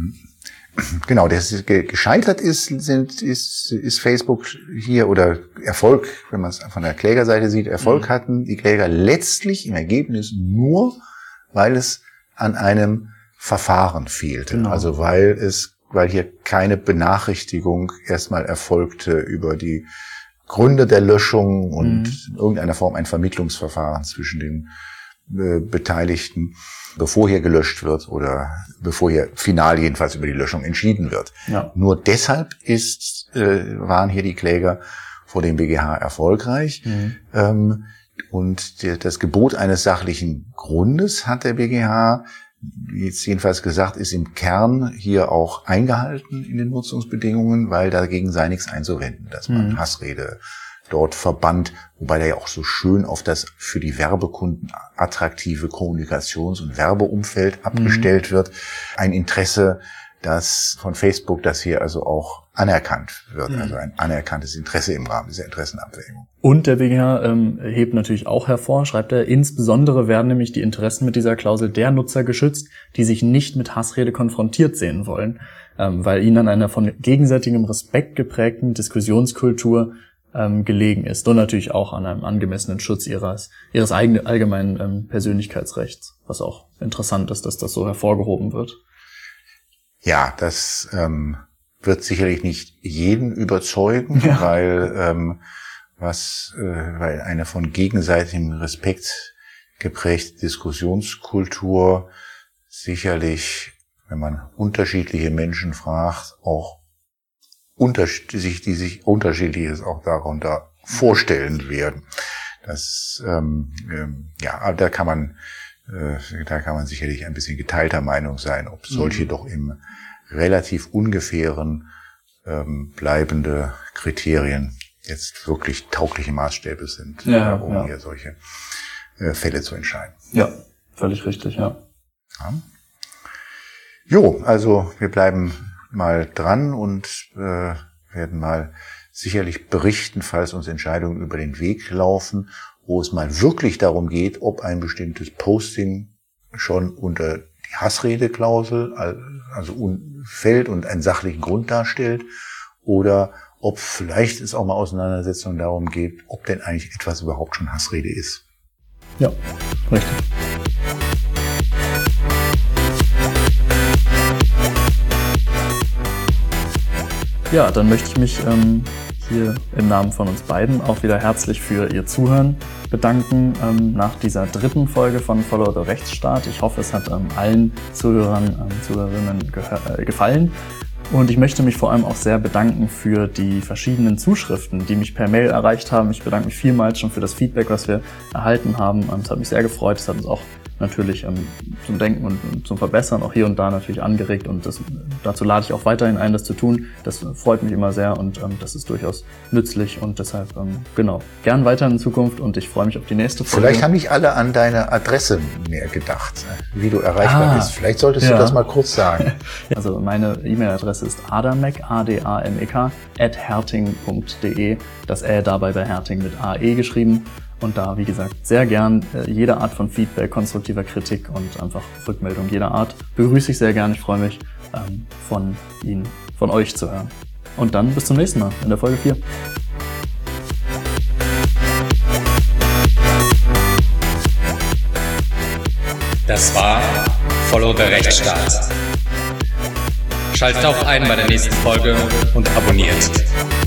Genau, das gescheitert ist, sind, ist, ist Facebook hier, oder Erfolg, wenn man es von der Klägerseite sieht, Erfolg mhm. hatten die Kläger letztlich im Ergebnis nur, weil es an einem Verfahren fehlte. Genau. Also weil es, weil hier keine Benachrichtigung erstmal erfolgte über die Gründe der Löschung und mhm. in irgendeiner Form ein Vermittlungsverfahren zwischen den äh, Beteiligten, bevor hier gelöscht wird oder bevor hier final jedenfalls über die Löschung entschieden wird. Ja. Nur deshalb ist, äh, waren hier die Kläger vor dem B G H erfolgreich. Mhm. Ähm, und der, das Gebot eines sachlichen Grundes hat der B G H jetzt jedenfalls gesagt, ist im Kern hier auch eingehalten in den Nutzungsbedingungen, weil dagegen sei nichts einzuwenden, dass man mhm. Hassrede dort verbannt, wobei da ja auch so schön auf das für die Werbekunden attraktive Kommunikations- und Werbeumfeld abgestellt mhm. wird. Ein Interesse, das von Facebook, das hier also auch anerkannt wird, mhm. also ein anerkanntes Interesse im Rahmen dieser Interessenabwägung. Und der B G H ähm, hebt natürlich auch hervor, schreibt er, insbesondere werden nämlich die Interessen mit dieser Klausel der Nutzer geschützt, die sich nicht mit Hassrede konfrontiert sehen wollen, ähm, weil ihnen an einer von gegenseitigem Respekt geprägten Diskussionskultur ähm, gelegen ist und natürlich auch an einem angemessenen Schutz ihres ihres eigenen allgemeinen ähm, Persönlichkeitsrechts, was auch interessant ist, dass das so hervorgehoben wird. Ja, das ähm, wird sicherlich nicht jeden überzeugen, ja. weil ähm, was, äh, weil eine von gegenseitigem Respekt geprägte Diskussionskultur sicherlich, wenn man unterschiedliche Menschen fragt, auch unterschied- sich, die sich Unterschiedliches auch darunter vorstellen werden. Das, ähm, ähm, ja, aber da kann man, äh, da kann man sicherlich ein bisschen geteilter Meinung sein, ob solche mhm. doch im relativ ungefähren ähm, bleibende Kriterien jetzt wirklich taugliche Maßstäbe sind, ja, um ja. hier solche äh, Fälle zu entscheiden. Ja, völlig richtig, ja. ja. Jo, also wir bleiben mal dran und äh, werden mal sicherlich berichten, falls uns Entscheidungen über den Weg laufen, wo es mal wirklich darum geht, ob ein bestimmtes Posting schon unter die Hassredeklausel also fällt und einen sachlichen Grund darstellt oder ob vielleicht es auch mal Auseinandersetzungen darum geht, ob denn eigentlich etwas überhaupt schon Hassrede ist. Ja, richtig. Ja, dann möchte ich mich ähm, hier im Namen von uns beiden auch wieder herzlich für Ihr Zuhören bedanken ähm, nach dieser dritten Folge von Follow the Rechtsstaat. Ich hoffe, es hat ähm, allen Zuhörern, ähm, Zuhörerinnen ge- äh, gefallen. Und ich möchte mich vor allem auch sehr bedanken für die verschiedenen Zuschriften, die mich per Mail erreicht haben. Ich bedanke mich vielmals schon für das Feedback, was wir erhalten haben. Es hat mich sehr gefreut. Es hat uns auch natürlich ähm, zum Denken und, und zum Verbessern auch hier und da natürlich angeregt. Und das, dazu lade ich auch weiterhin ein, das zu tun. Das freut mich immer sehr und ähm, das ist durchaus nützlich. Und deshalb, ähm, genau, gern weiter in Zukunft und ich freue mich auf die nächste Folge. Vielleicht haben nicht alle an deine Adresse mehr gedacht, wie du erreichbar ah, bist. Vielleicht solltest ja. du das mal kurz sagen. Also meine E-Mail-Adresse ist adamek, A D A M E K, at herting punkt de. Das Ä dabei bei Herting mit A E geschrieben. Und da, wie gesagt, sehr gern äh, jede Art von Feedback, konstruktiver Kritik und einfach Rückmeldung jeder Art begrüße ich sehr gern. Ich freue mich, ähm, von Ihnen, von euch zu hören. Und dann bis zum nächsten Mal in der Folge vier. Das war Follow der Rechtsstaat. Schaltet auch ein bei der nächsten Folge und abonniert.